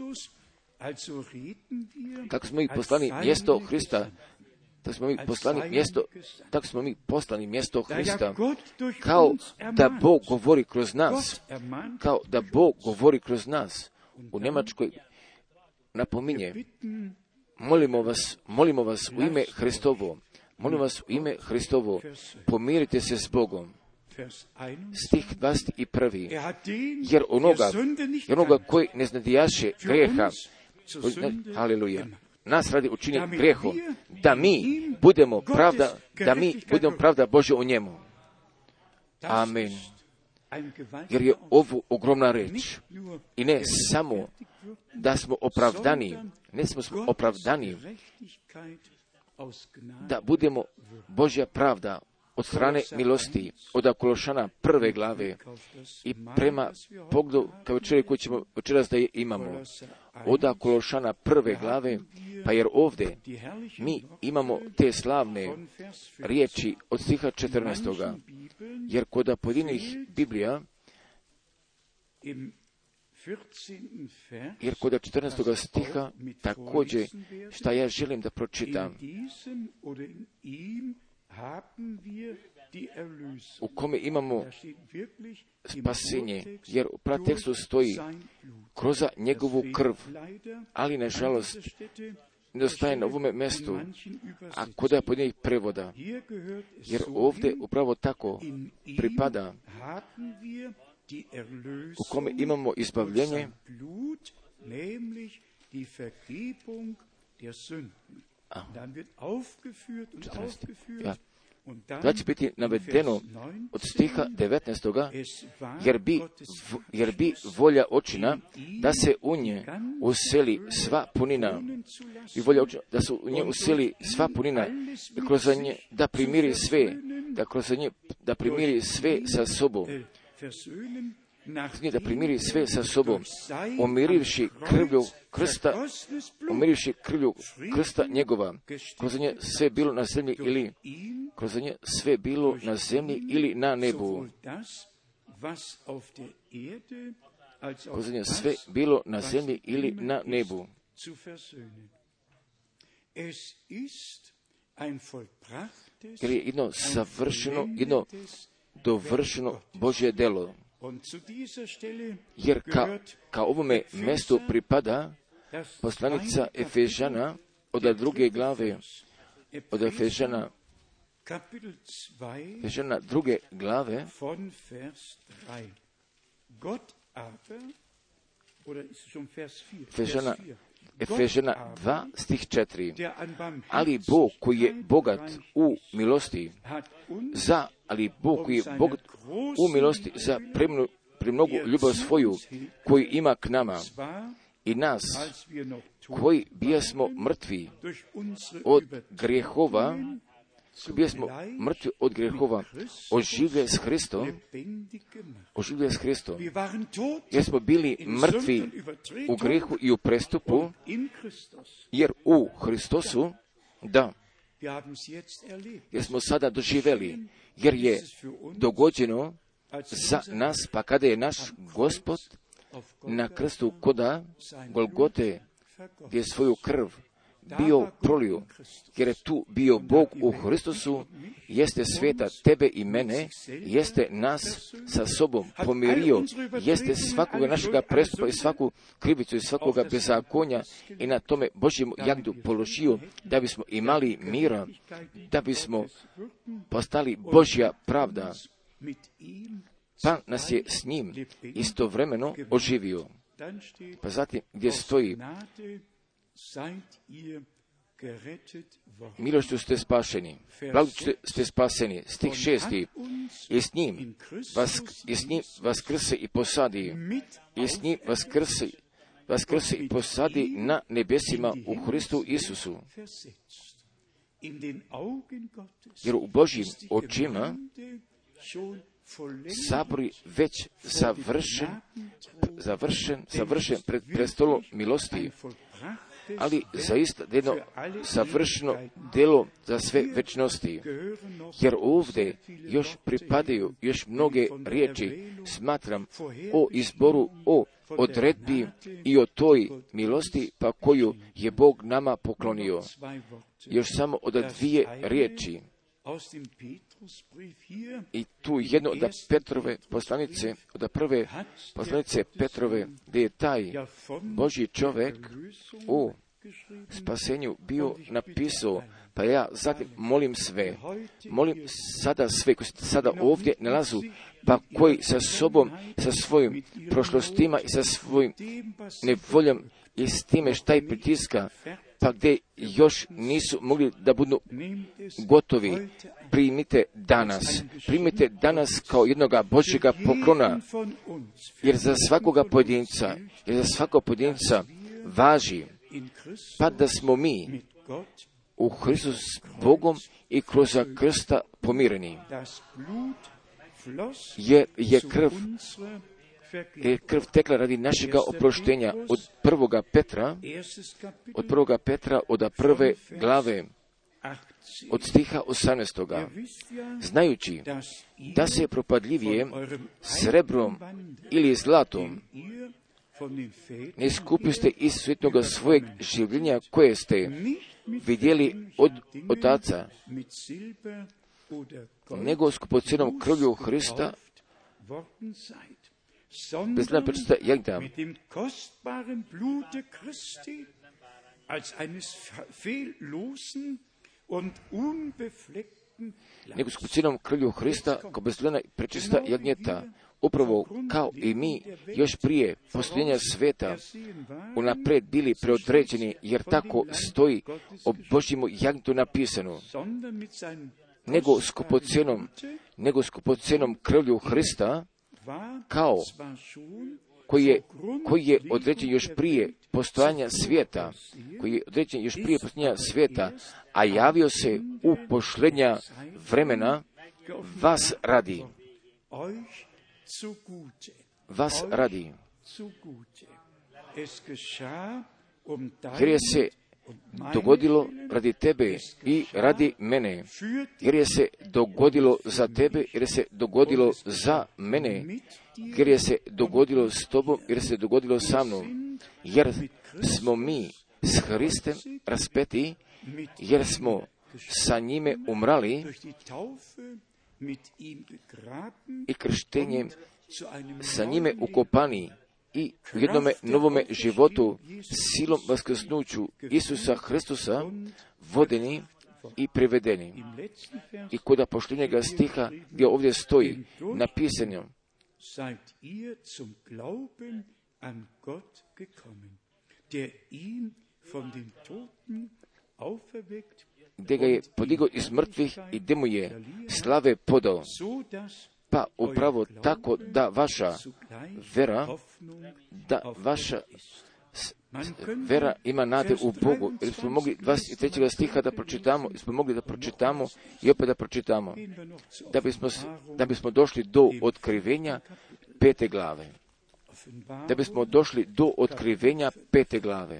kako smo mi poslani mjesto Hrista, tako smo mi poslani mjesto, tako smo mi poslani mjesto Hrista, kao da Bog govori kroz nas, kao da Bog govori kroz nas. U Njemačkoj napominje, molimo vas, molimo vas u ime Hristovo, molim vas u ime Hristovo, pomirite se s Bogom. Stih dvadeset jedan. Jer onoga, jer onoga koji ne znadijaše grijeha, haleluja, nas radi učinjen grijehom, da mi budemo pravda, da mi budemo pravda Božja u njemu. Amen. Jer je ovo ogromna reč. I ne samo da smo opravdani, ne smo opravdani, da budemo Božja pravda od strane milosti, od Kološana prve glave i prema pogledu kao čovjek koji ćemo večeras da je imamo. Od Kološana prve glave, pa jer ovdje mi imamo te slavne riječi od stiha četrnaestog. Jer kod pojedinih Biblija, jer kod četrnaestog stiha također šta ja želim da pročitam, u kome imamo spasenje, jer u pratekstu stoji kroz njegovu krv, ali nažalost nedostaje na ovome mjestu, a kod je pojedinih prevoda, jer ovdje upravo tako pripada, u kome imamo izbavljenje, ja. Da će biti navedeno od stiha devetnaestog. Jer bi, jer bi volja očina da se u nje useli sva punina, i volja očina da se u nje useli sva punina, i kroz nje da primiri sve, da kroz nje da primiri sve sa sobom, da primiri sve sa sobom, umirivši krvlju krsta, umirivši krvlju krsta njegova, kroz nje sve bilo na zemlji ili kroz nje sve bilo na zemlji ili na nebu. Kroz nje sve bilo na zemlji ili na nebu. Jer je jedno savršeno, jedno dovršeno Božje delo. Jer ka, ka ovome mjestu pripada poslanica Efežana od druge glave, od Efežana, Efežana druge glave, Efežana, Efežana dva, stih četiri. Ali Bog koji je bogat u milosti, za, ali Bog koji je bogat u milosti za premno, premnogu ljubav svoju, koju ima k nama i nas, koji bijasmo mrtvi od grehova, bijasmo mrtvi od grehova, oživlje s Hristom, oživlje s Hristom, jer smo bili mrtvi u grehu i u prestupu, jer u Hristosu, da, jer smo sada doživjeli, jer je dogođeno za nas, pa kada je naš Gospod na krstu koda Golgote, gdje je svoju krv bio prolio, jer je tu bio Bog u Hristosu, jeste sveta tebe i mene, jeste nas sa sobom pomirio, jeste svakoga našega prestupa i svaku krivicu i svakoga bezakonja i na tome Božjem jagdu položio, da bismo imali mira, da bismo postali Božja pravda, pa nas je s njim istovremeno oživio. Pa zatim gdje stoji, milošću ste spašeni, blagošću ste spaseni, stih šesti, i s njim vas, i s njim vaskrse i posadi, i s njim vaskrse, vaskrse i posadi na nebesima u Hristu Isusu. Jer u Božjim očima sabor je već završen, završen, završen pred prestolom milosti, ali zaista jedno savršeno delo za sve večnosti, jer ovdje još pripadaju još mnoge riječi, smatram, o izboru, o odredbi i o toj milosti, pa koju je Bog nama poklonio. Još samo od dvije riječi. I tu jedno od Petrove poslanice, od prve poslanice Petrove, gdje je taj Božji čovjek o spasenju bio napisao, pa ja zatim molim sve, molim sada sve koji se sada ovdje nalazu, pa koji sa sobom, sa svojim prošlostima i sa svojim nevoljom i s time šta ih pritiska, pa gdje još nisu mogli da budu gotovi, primite danas, primite danas kao jednoga Božjega poklona, jer za svakoga pojedinca, jer za svakog pojedinca važi, pa da smo mi u Hristu s Bogom i kroz krsta pomireni, jer je krv, je krv tekla radi našega oproštenja od prvoga Petra, od prvoga Petra, od prve glave, od stiha osamnaestoga. Znajući da se propadljivije srebrom ili zlatom ne skupiste iz svjetnoga svojeg življenja koje ste vidjeli od otaca, nego skupocjenom krvlju Hrista, bez nam prečista jagda, nego skupocijenom krvlju Hrista, kao bezlena prečista jagnjeta, upravo kao i mi još prije postojenja sveta unaprijed bili preodređeni, jer tako stoji o Božjemu jagnjetu napisano, nego skupocijenom, nego skupocijenom krvlju Hrista, kao koji je, koji je određen još prije postojanja svijeta, koji je određen još prije postojanja svijeta, a javio se u posljednja vremena vas radi. Vas radi. Jer je se dogodilo radi tebe i radi mene, jer je se dogodilo za tebe, jer je se dogodilo za mene, jer je se dogodilo s tobom, jer se dogodilo sa mnom, jer smo mi s Hristem raspeti, jer smo sa njime umrali i krštenjem sa njime ukopani i u jednome novome životu, silom vaskrsnuću Isusa Hristusa, vodeni i privedeni. I kod posljednjega stiha gdje ovdje stoji napisano: seid ihr zum Glauben an Gott gekommen, der ihn von den Toten auferweckt, gdje ga je podigao iz mrtvih i gdje mu je slave podao, pa upravo tako da vaša vera, da vaša vera ima nade u Bogu. Ili smo mogli dvadeset trećeg stiha da pročitamo, ili smo mogli da pročitamo i opet da pročitamo, da bismo, da bismo došli do otkrivenja pete glave. Da bismo došli do otkrivenja pete glave.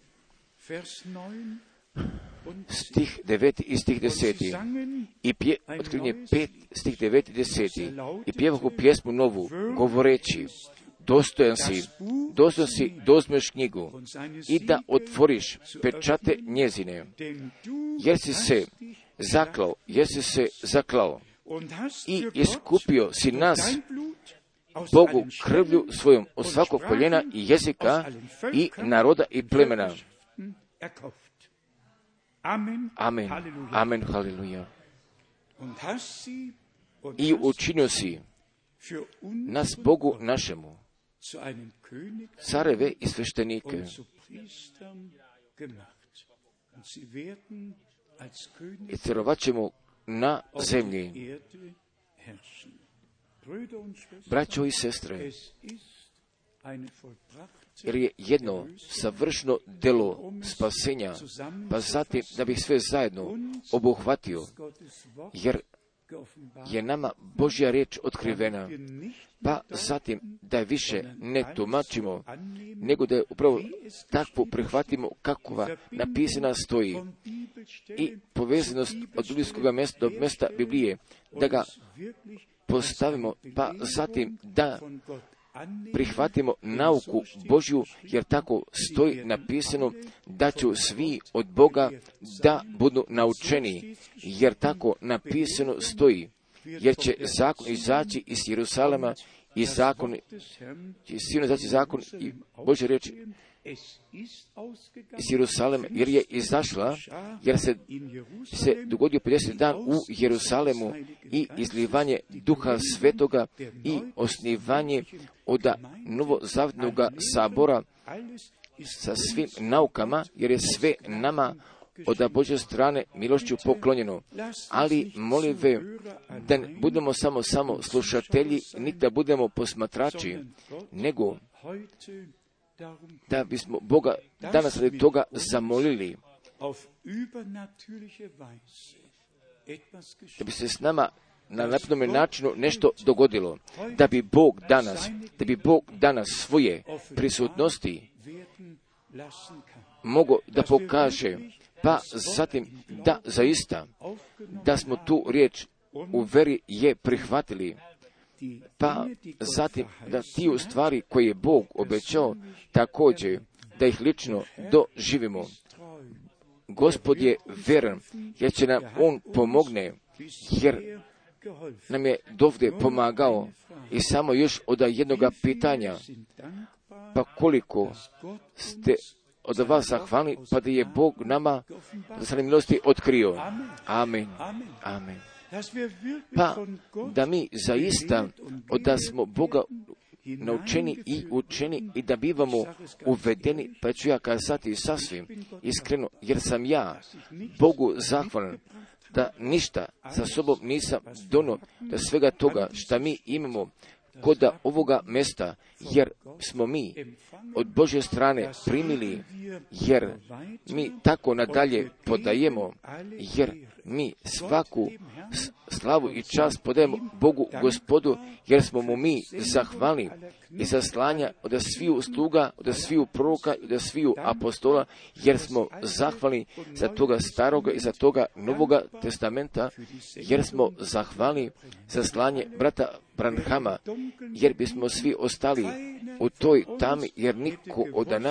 Stih deveti i stih deseti. I pje, otkrivenje pet, stih deveti i deseti. I pjevahu pjesmu novu, govoreći: dostojan si, dostojan si da uzmeš knjigu i da otvoriš pečate njezine, jer si se zaklao, jer si se zaklao i iskupio si nas Bogu krvlju svojom od svakog koljena i jezika i naroda i plemena. Amen, amen, haleluja. I učinio si nas Bogu našemu careve i sveštenike. I carovat ćemo na zemlji. Braćo i sestre, jer je jedno savršeno delo spasenja, pa zatim da bih sve zajedno obuhvatio, jer je nama Božja riječ otkrivena, pa zatim da je više ne tumačimo, nego da je upravo takvu prihvatimo kakva napisana stoji. I povezanost od biblijskog mjesta do mjesta Biblije, da ga postavimo, pa zatim da prihvatimo nauku Božju, jer tako stoji napisano da će svi od Boga da budu naučeni, jer tako napisano stoji, jer će zakon izaći iz Jerusalema i zakon, će silno izaći zakon i Božja riječ iz Jerusalema, jer je izašla, jer se, se dogodio pedeset dan u Jerusalemu i izlivanje Duha Svetoga i osnivanje od novozavjetnog sabora sa svim naukama, jer je sve nama od Božje strane milošću poklonjeno. Ali molim ve, da ne budemo samo samo slušatelji, niti da budemo posmatrači, nego da bismo Boga danas radi toga zamolili, da bi se s nama na naprednome načinu nešto dogodilo, da bi Bog danas, da bi Bog danas svoje prisutnosti mogo da pokaže, pa zatim da zaista, da smo tu riječ u veri je prihvatili, pa zatim da ti u stvari koje je Bog obećao, također da ih lično doživimo. Gospod je vjeran, jer će nam On pomogne, jer nam je dovde pomagao. I samo još od jednog pitanja, pa koliko ste od vas zahvalni, pa da je Bog nama za svoje milosti otkrio. Amen. Amen. Pa da mi zaista, da smo Boga naučeni i učeni i da bivamo uvedeni, pa ću ja kazati sasvim iskreno, jer sam ja Bogu zahvalan da ništa sa sobom nisam donio, da svega toga što mi imamo kod ovoga mjesta, jer smo mi od Božje strane primili, jer mi tako nadalje podajemo, jer mi svaku slavu i čast podajemo Bogu Gospodu, jer smo mu mi zahvalni i za slanja od sviju sluga, od sviju proroka, od sviju apostola, jer smo zahvalni za toga staroga i za toga novoga testamenta, jer smo zahvalni za slanje brata Branhama, jer bismo svi ostali u toj tami, jer niko od nas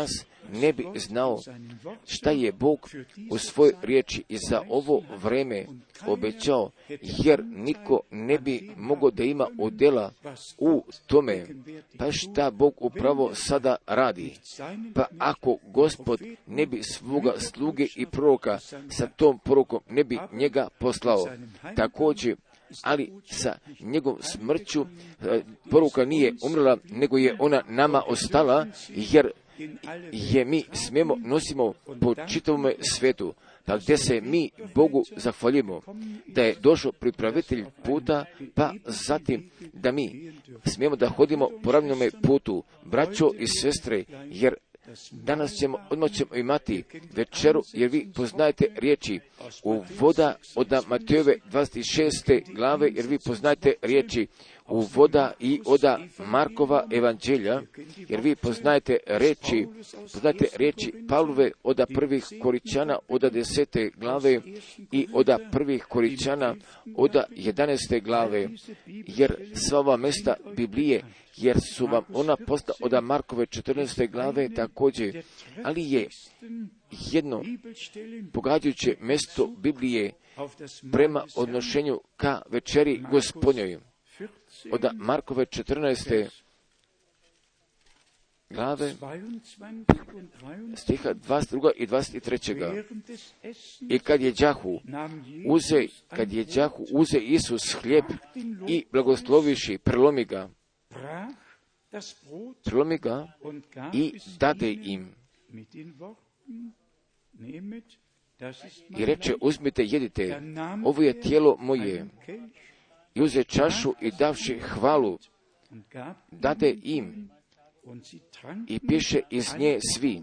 ne bi znao šta je Bog u svojoj riječi i za ovo vreme obećao, jer niko ne bi mogao da ima udjela u tome, pa šta Bog upravo sada radi. Pa ako Gospod ne bi svoga sluge i proroka sa tom porukom ne bi njega poslao, također, ali sa njegovom smrću poruka nije umrla, nego je ona nama ostala, jer je mi smijemo nosimo po čitavom svijetu, pa gdje se mi Bogu zahvaljujemo da je došao pripravitelj puta, pa zatim da mi smijemo da hodimo po ravnome putu, braćo i sestre, jer danas ćemo, odmah ćemo imati večeru, jer vi poznajete riječi u voda od Matejove dvadeset šeste glave, jer vi poznajete riječi u voda i od Markova evanđelja, jer vi poznajete riječi, poznajete riječi Pavlove od prvih Koričana od desete glave i od prvih Koričana od jedanaeste glave, jer sva ova mesta Biblije, jer su vam ona posla od Markove četrnaeste glave također, ali je jedno pogađajuće mjesto Biblije prema odnošenju ka večeri Gospodnjoj. Od Markove četrnaeste glave, stiha dvadeset dva i dvadeset tri. I kad je đahu uze, kad je đahu uze Isus hljeb i blagosloviši, prelomi ga, prelomi ga i dade im. I reče, uzmite, jedite, ovo je tijelo moje. I uze čašu i davši hvalu, dade im i piše iz nje svi.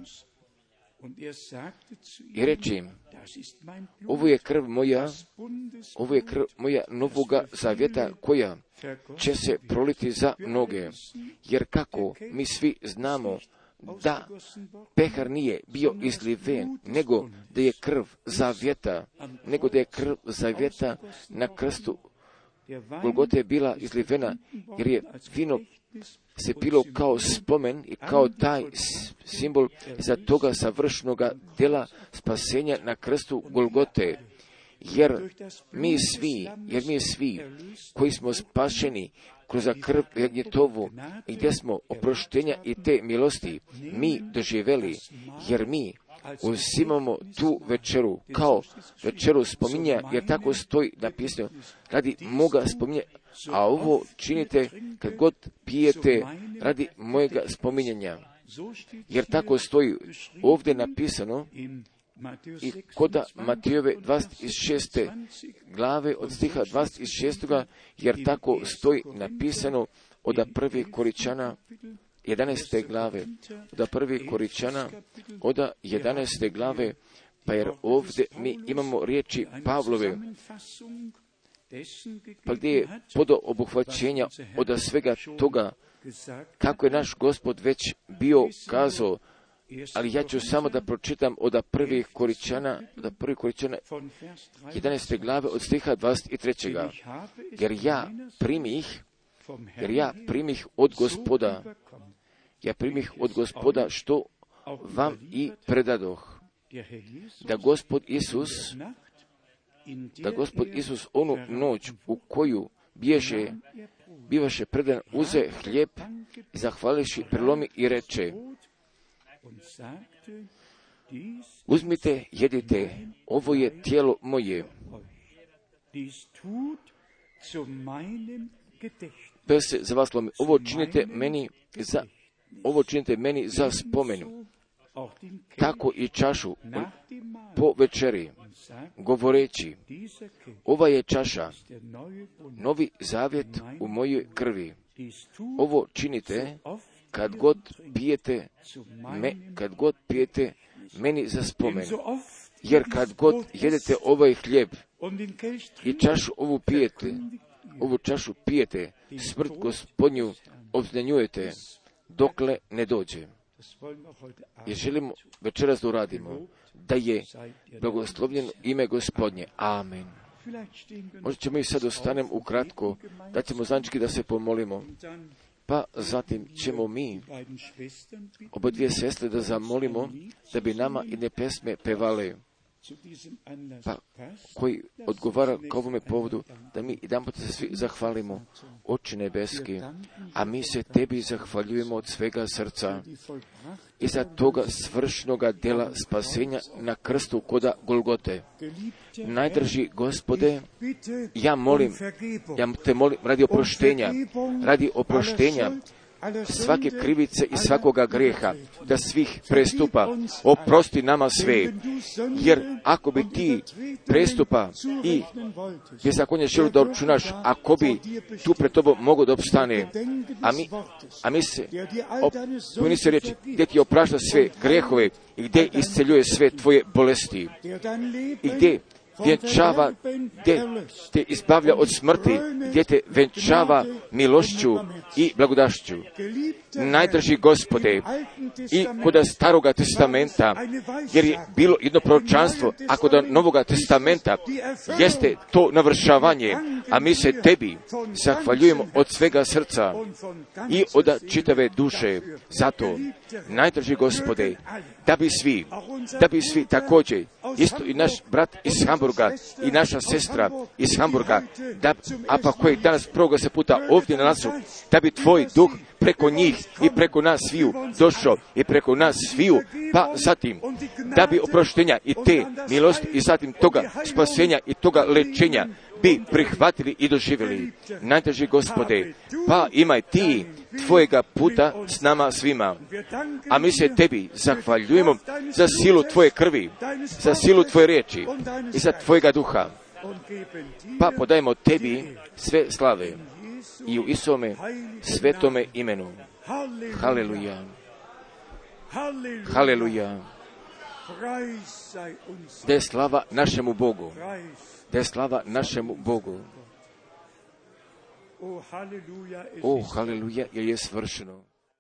I reče im, ovo je krv moja, ovo je krv moja novoga zavjeta koja će se proliti za mnoge. Jer kako mi svi znamo da pehar nije bio izliven, nego da je krv zavjeta, nego da je krv zavjeta na krstu Golgote je bila izlivena, jer je vino se pilo kao spomen i kao taj simbol za toga savršenoga djela spasenja na krstu Golgote. Jer mi svi, jer mi svi koji smo spašeni kroz krv jagnjetovu i gdje smo oproštenja i te milosti mi doživjeli, jer mi uzimamo tu večeru kao večeru spominja, jer tako stoji napisano, radi moga spominja, a ovo činite kad god pijete radi mojega spominjanja. Jer tako stoji ovdje napisano i kod Matejove dvadeset šeste glave od stiha dvadeset šest. jer tako stoji napisano od prvih Koričana jedanaeste glave, od prvih Koričana od jedanaeste glave, pa jer ovdje mi imamo riječi Pavlove, pa gdje je podo obuhvaćenja od svega toga, kako je naš Gospod već bio kazao, ali ja ću samo da pročitam od prvih Koričana, od prvih Koričana jedanaeste glave od stiha dvadeset tri. Jer ja primih, jer ja primih od Gospoda, ja primih od Gospoda što vam i predadoh, da Gospod Isus, da Gospod Isus onu noć u koju biješe, bivaše predan, uze hljeb, zahvališi, prelomi i reče, uzmite, jedite, ovo je tijelo moje. Pa se za vas lomi, ovo činite meni za, ovo činite meni za spomen. Tako i čašu po večeri, govoreći, ova je čaša, novi zavjet u mojoj krvi. Ovo činite kad god pijete, me, kad god pijete meni za spomen. Jer kad god jedete ovaj hljeb i čašu ovu pijete, ovu čašu pijete, smrt Gospodnju obznanjujete, dokle ne dođe. I želimo večeras da uradimo, da je blagoslovljeno ime Gospodnje. Amen. Možda ćemo i sad ostanem ukratko, da ćemo zajednički da se pomolimo Pa zatim ćemo mi oba dvije sestre da zamolimo da bi nama jedne pesme pevale, pa koji odgovara k ovome povodu, da mi jedanput se svi zahvalimo. Oče nebeski, a mi se tebi zahvaljujemo od svega srca i za toga svršnoga dela spasenja na krstu koda Golgote. Najdrži Gospode, ja molim, ja te molim radi oproštenja, radi oproštenja svake krivice i svakoga greha, da svih prestupa, oprosti nama sve, jer ako bi ti prestupa i bezakonje želu da računaš, ako bi tu pred tobom mogo da opstane, a mi, a mi se, opomeni se reći, gdje ti oprašta sve grehove i gdje isceljuje sve tvoje bolesti i gdje vjenčava, gdje te izbavlja od smrti, gdje te vjenčava milošću i blagodašću. Najdrži Gospode, i kod staroga testamenta, jer je bilo jedno proročanstvo, a kod novoga testamenta jeste to navršavanje, a mi se tebi zahvaljujemo od svega srca i od čitave duše. Zato, najdrži Gospode, da bi svi, da bi svi također, isto i naš brat iz Hamburga i naša sestra iz Hamburga, da, a pa koji danas prvoga se puta ovdje nalazu, da bi tvoj duh preko njih i preko nas sviju došao i preko nas sviju, pa zatim da bi oproštenja i te milosti i zatim toga spasenja i toga lečenja bi prihvatili i doživjeli. Najdrži Gospode, pa imaj ti tvojega puta s nama svima, a mi se tebi zahvaljujemo za silu tvoje krvi, za silu tvoje riječi i za tvojega duha, pa podajemo tebi sve slave i u Isome svetome imenu. Haleluja. Haleluja. Da je slava našemu Bogu. Da je slava našemu Bogu. O, haleluja, jer je svršeno.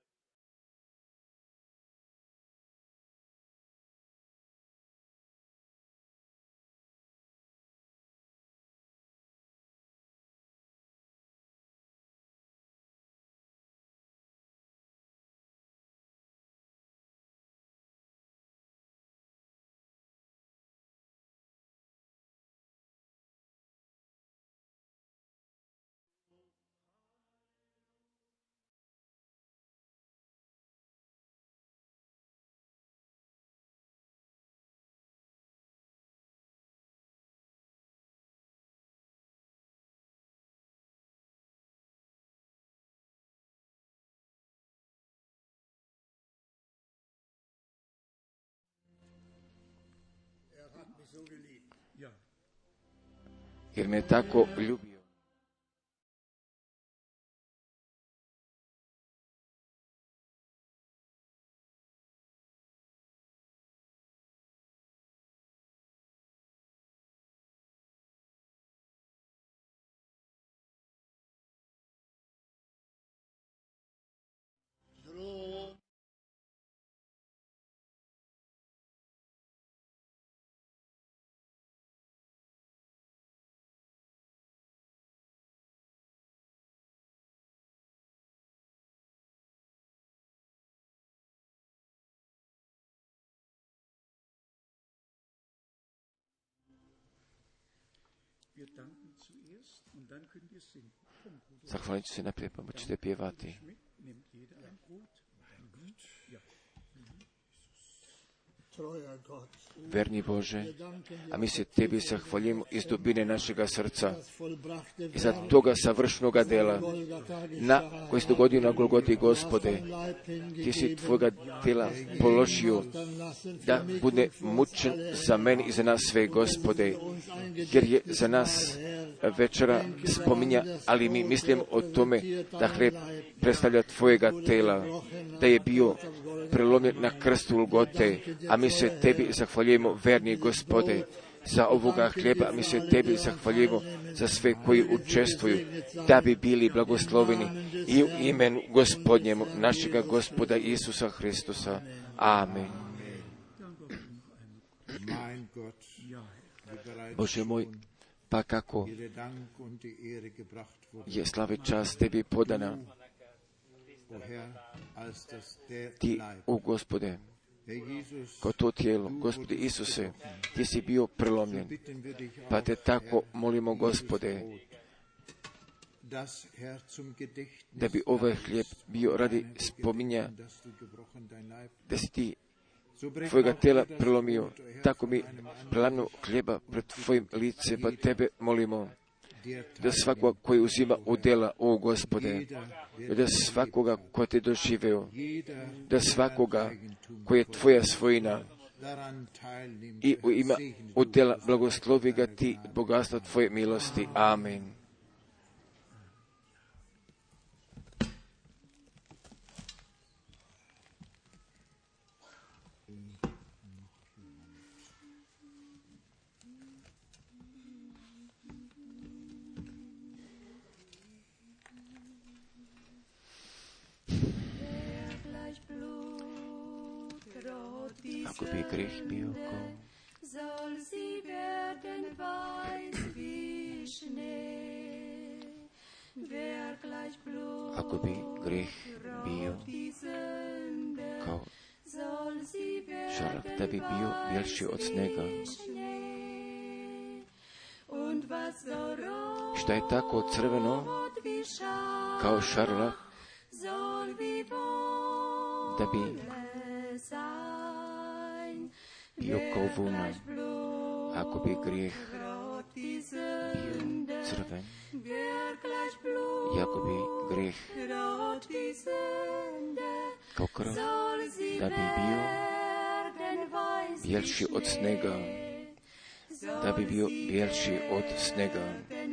Jer me tako ljubio. Zahvalit ću se naprijed, pa ćete pjevati. Verni Bože, a mi se tebi zahvaljujemo iz dubine našega srca i za toga savršnoga dela na, koji se dogodio na Golgoti, Gospode. Ti si tvojega dela položio da bude mučen za meni i za nas sve, Gospode, jer je za nas večera spominja, ali mi mislim o tome da hljeb predstavlja tvojega tela, da je bio prelomljen na krstu Golgote, a mi se tebi zahvaljujemo, verni Gospode, za ovoga hljeba, a mi se tebi zahvaljujemo za sve koji učestvuju, da bi bili blagosloveni i u imenu Gospodnjemu, našega Gospoda Isusa Hristusa. Amen. Bože moj, pa kako je slava i čast tebi podana Ti, o Gospode, kao to tijelo, Gospode Isuse, ti si bio prelomljen, pa te tako molimo, Gospode, da bi ovaj hljeb bio radi spominja, da si ti tvojega tijela prelomio, tako mi prelamno hljeba pred tvojim licem, pa tebe molimo, da svakoga koji uzima udjela, o Gospode, da svakoga ko te doživeo, da svakoga koji je tvoja svojina i ima udjela, blagoslovi ga ti, bogatstvo tvoje milosti. Amen. Ako bi greh bio kao ako bi greh bio kao šarlak, da bi bio bjelši od snega. Šta je tako crveno kao šarlak, da bi bio kao vuna, ako bi grijeh bio crven, i ako bi grijeh kao krv, da bi bio bjelši od snega, da bi bio bjelši od snega.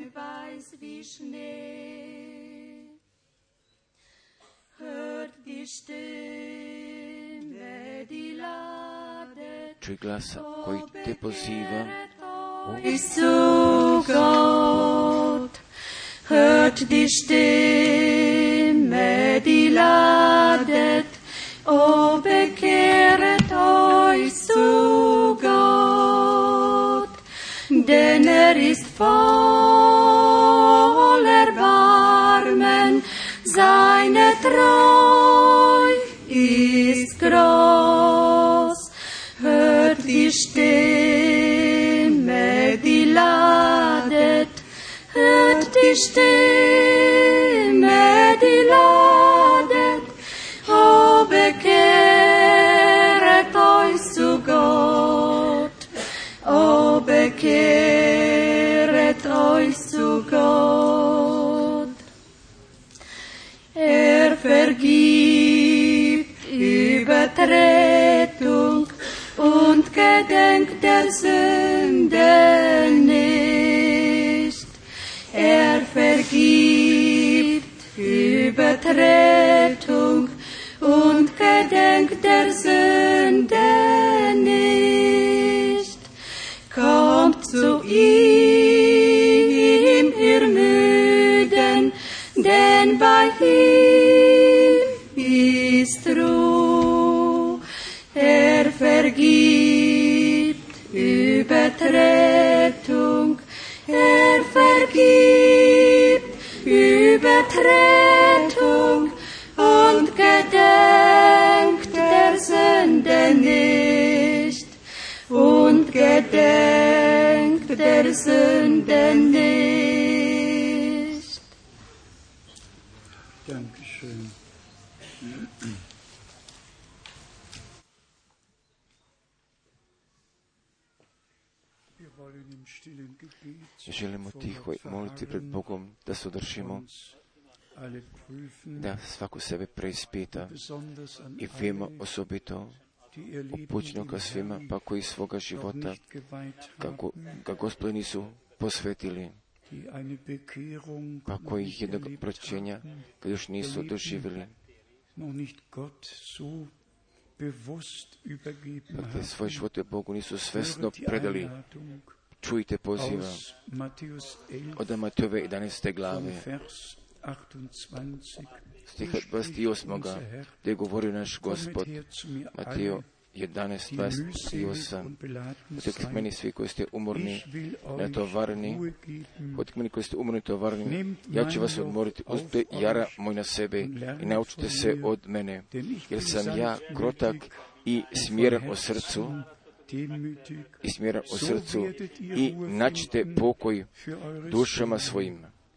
Čuj glasa koji te poziva, o Gott, hört die Stimme, die ladet, o bekehret euch zu Gott, denn er ist voll Erbarmen, seine Treu ist groß. Hört die Stimme, die ladet, hört die Stimme, die ladet, o bekehret euch zu Gott, o bekehret euch zu Gott. Er vergibt Übertretung und gedenkt der Sünde nicht. Er vergibt Übertretung und gedenkt der Sünde nicht. Kommt zu ihm, ihr Müden, denn bei ihm ist Ruhe. Er vergibt Übertretung, er vergibt Übertretung und gedenkt der Sünde nicht, und gedenkt der Sünde nicht. Dankeschön. Želimo tiho moliti pred Bogom da se održimo, da svako sebe preispita i vima osobito upućeno ka svima, pa koji svoga života kako ga Gospod nisu posvetili, pa koji jednog proćenja kad još nisu doživjeli, pa gdje svoje živote Bogu nisu svesno predali. Čujte poziva od Matejove jedanaeste glave, stiha dvadeset osam. gdje je govorio naš Gospod. Matejo jedanaest, dvadeset osam. Hodite k meni svi koji ste umorni, natovareni, hodite k meni koji ste umorni, natovareni, ja ću vas odmoriti. Uzmite jara moj na sebe i naučite se od mene, jer sam ja krotak i smjeren o srcu, i smjeren o srcu, i naćite pokoj dušama svojim.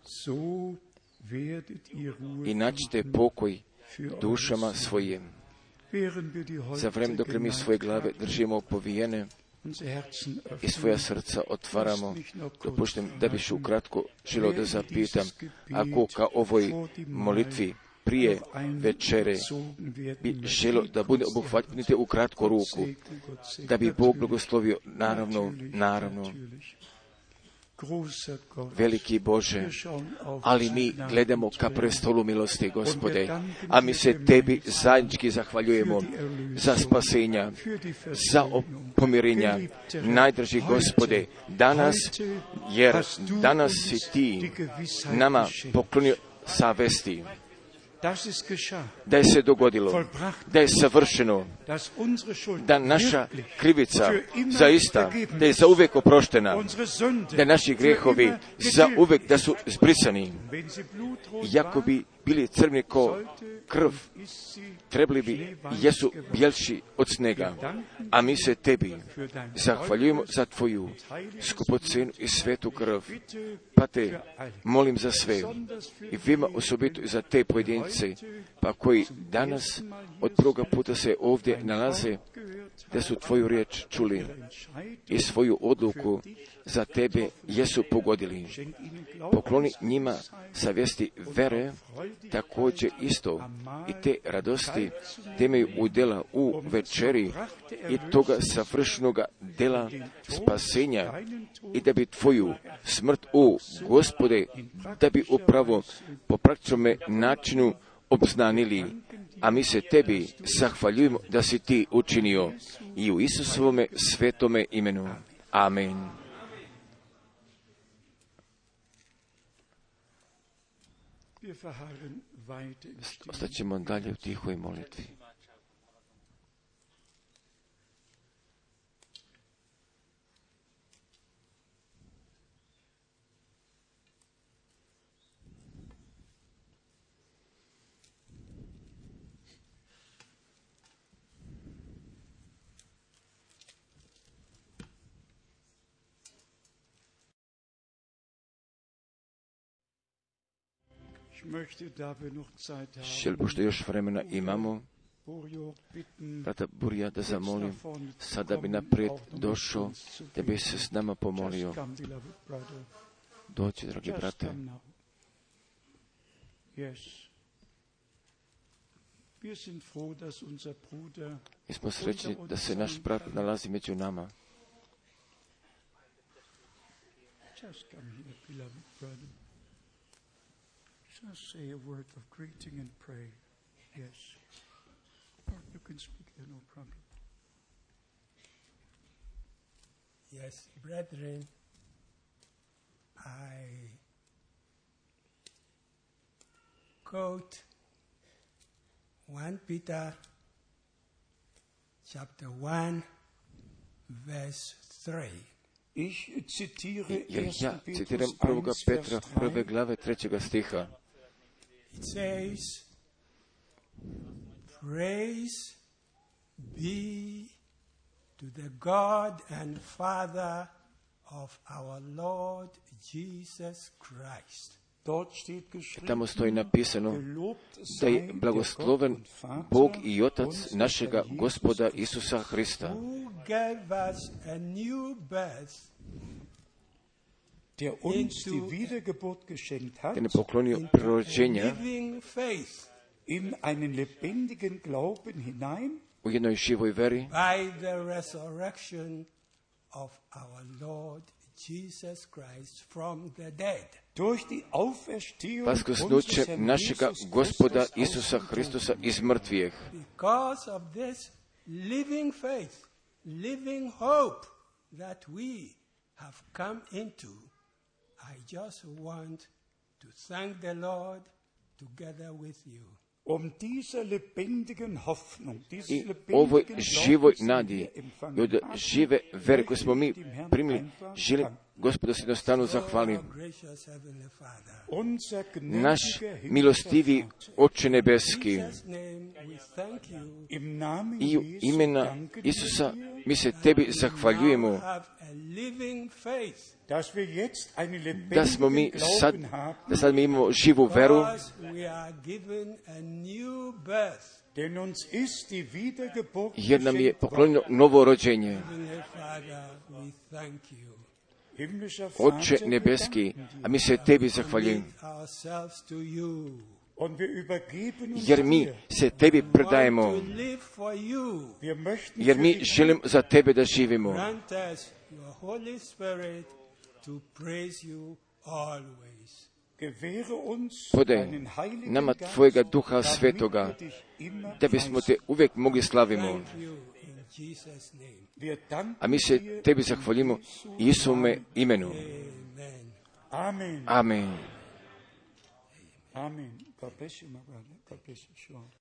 I naćite pokoj dušama svojim. Za vreme dok mi svoje glave držimo povijene i svoja srca otvaramo, dopuštam da biš ukratko želio da zapitam, ako ka ovoj molitvi prije večere bi želio da bude obuhvatnite u kratko ruku, da bi Bog blagoslovio, naravno, naravno, veliki Bože, ali mi gledamo ka prestolu milosti, Gospode, a mi se Tebi zajednički zahvaljujemo za spasenja, za pomirenja, najdraži Gospode, danas, jer danas si Ti nama poklonio savesti, da je se dogodilo, da je savršeno, da naša krivica zaista, da je zauvijek oproštena, da naši grehovi zauvijek da su zbrisani. Iako bi bili crni ko krv, trebali bi, jesu bjelši od snega, a mi se Tebi zahvaljujemo za Tvoju skupocenu i svetu krv. Pa Te molim za sve i vima osobito za te pojedince, pa koji danas od prvoga puta se ovdje nalaze, da su Tvoju riječ čuli i svoju odluku za Tebe jesu pogodili. Pokloni njima savjesti vere, također isto i te radosti, te imaju udjela u večeri i toga savršenoga dela spasenja, i da bi Tvoju smrt, o Gospode, da bi upravo po praktičnome načinu obznanili, a mi se Tebi zahvaljujemo da si Ti učinio, i u Isusovome svetome imenu. Amen. Ostaćemo dalje u tihoj molitvi. Šel, pošto još vremena imamo, brata Burja da zamolim, sada bi naprijed došao, da bi se s nama pomolio. Doći, dragi brate. Mi smo srećni da se naš brat nalazi među nama. Just say a word of greeting and pray. Yes. Or you can speak there, no problem. Yes, brethren, I quote First Peter chapter one, verse three. Ich zitiere Jer ja citiram prvoga Petra prve glave trećega stiha. It says, praise be to the God and Father of our Lord Jesus Christ. Tamo stoji napisano da je blagosloven Bog i Otac našega Gospoda Isusa Hrista, Who gave us a new birth der uns die Wiedergeburt geschenkt hat, da ne poklonio prorođenja living faith in einen lebendigen Glauben hinein, u jednoj živoj veri, by the resurrection of our Lord Jesus Christ from the dead. durch die Auferstehung vaskrsnuće unseres Herrn našega Jesus Gospoda Christus aus Isusa den Hristusa Toten. iz mrtvijeh. Because of this living faith, living hope that we have come into, I just want to thank the Lord together with you. I ovoj živoj nadi i od žive vere koju smo mi primili, želim Gospodu se jednostavno zahvalim. Naš milostivi Oče nebeski, i u imena Isusa mi se tebi zahvaljujemo da smo mi sad, da sad mi imamo živu veru, jer nam je poklonjeno novo rođenje. Oče nebeski, a mi se tebi zahvaljujemo, jer mi se tebi predajemo, jer mi želimo za tebe da živimo. Podaj nama tvojega Duha Svetoga, da bismo te uvijek mogli slavimo. A mi se tebi zahvaljujemo Isume imenu. Amen. Amen.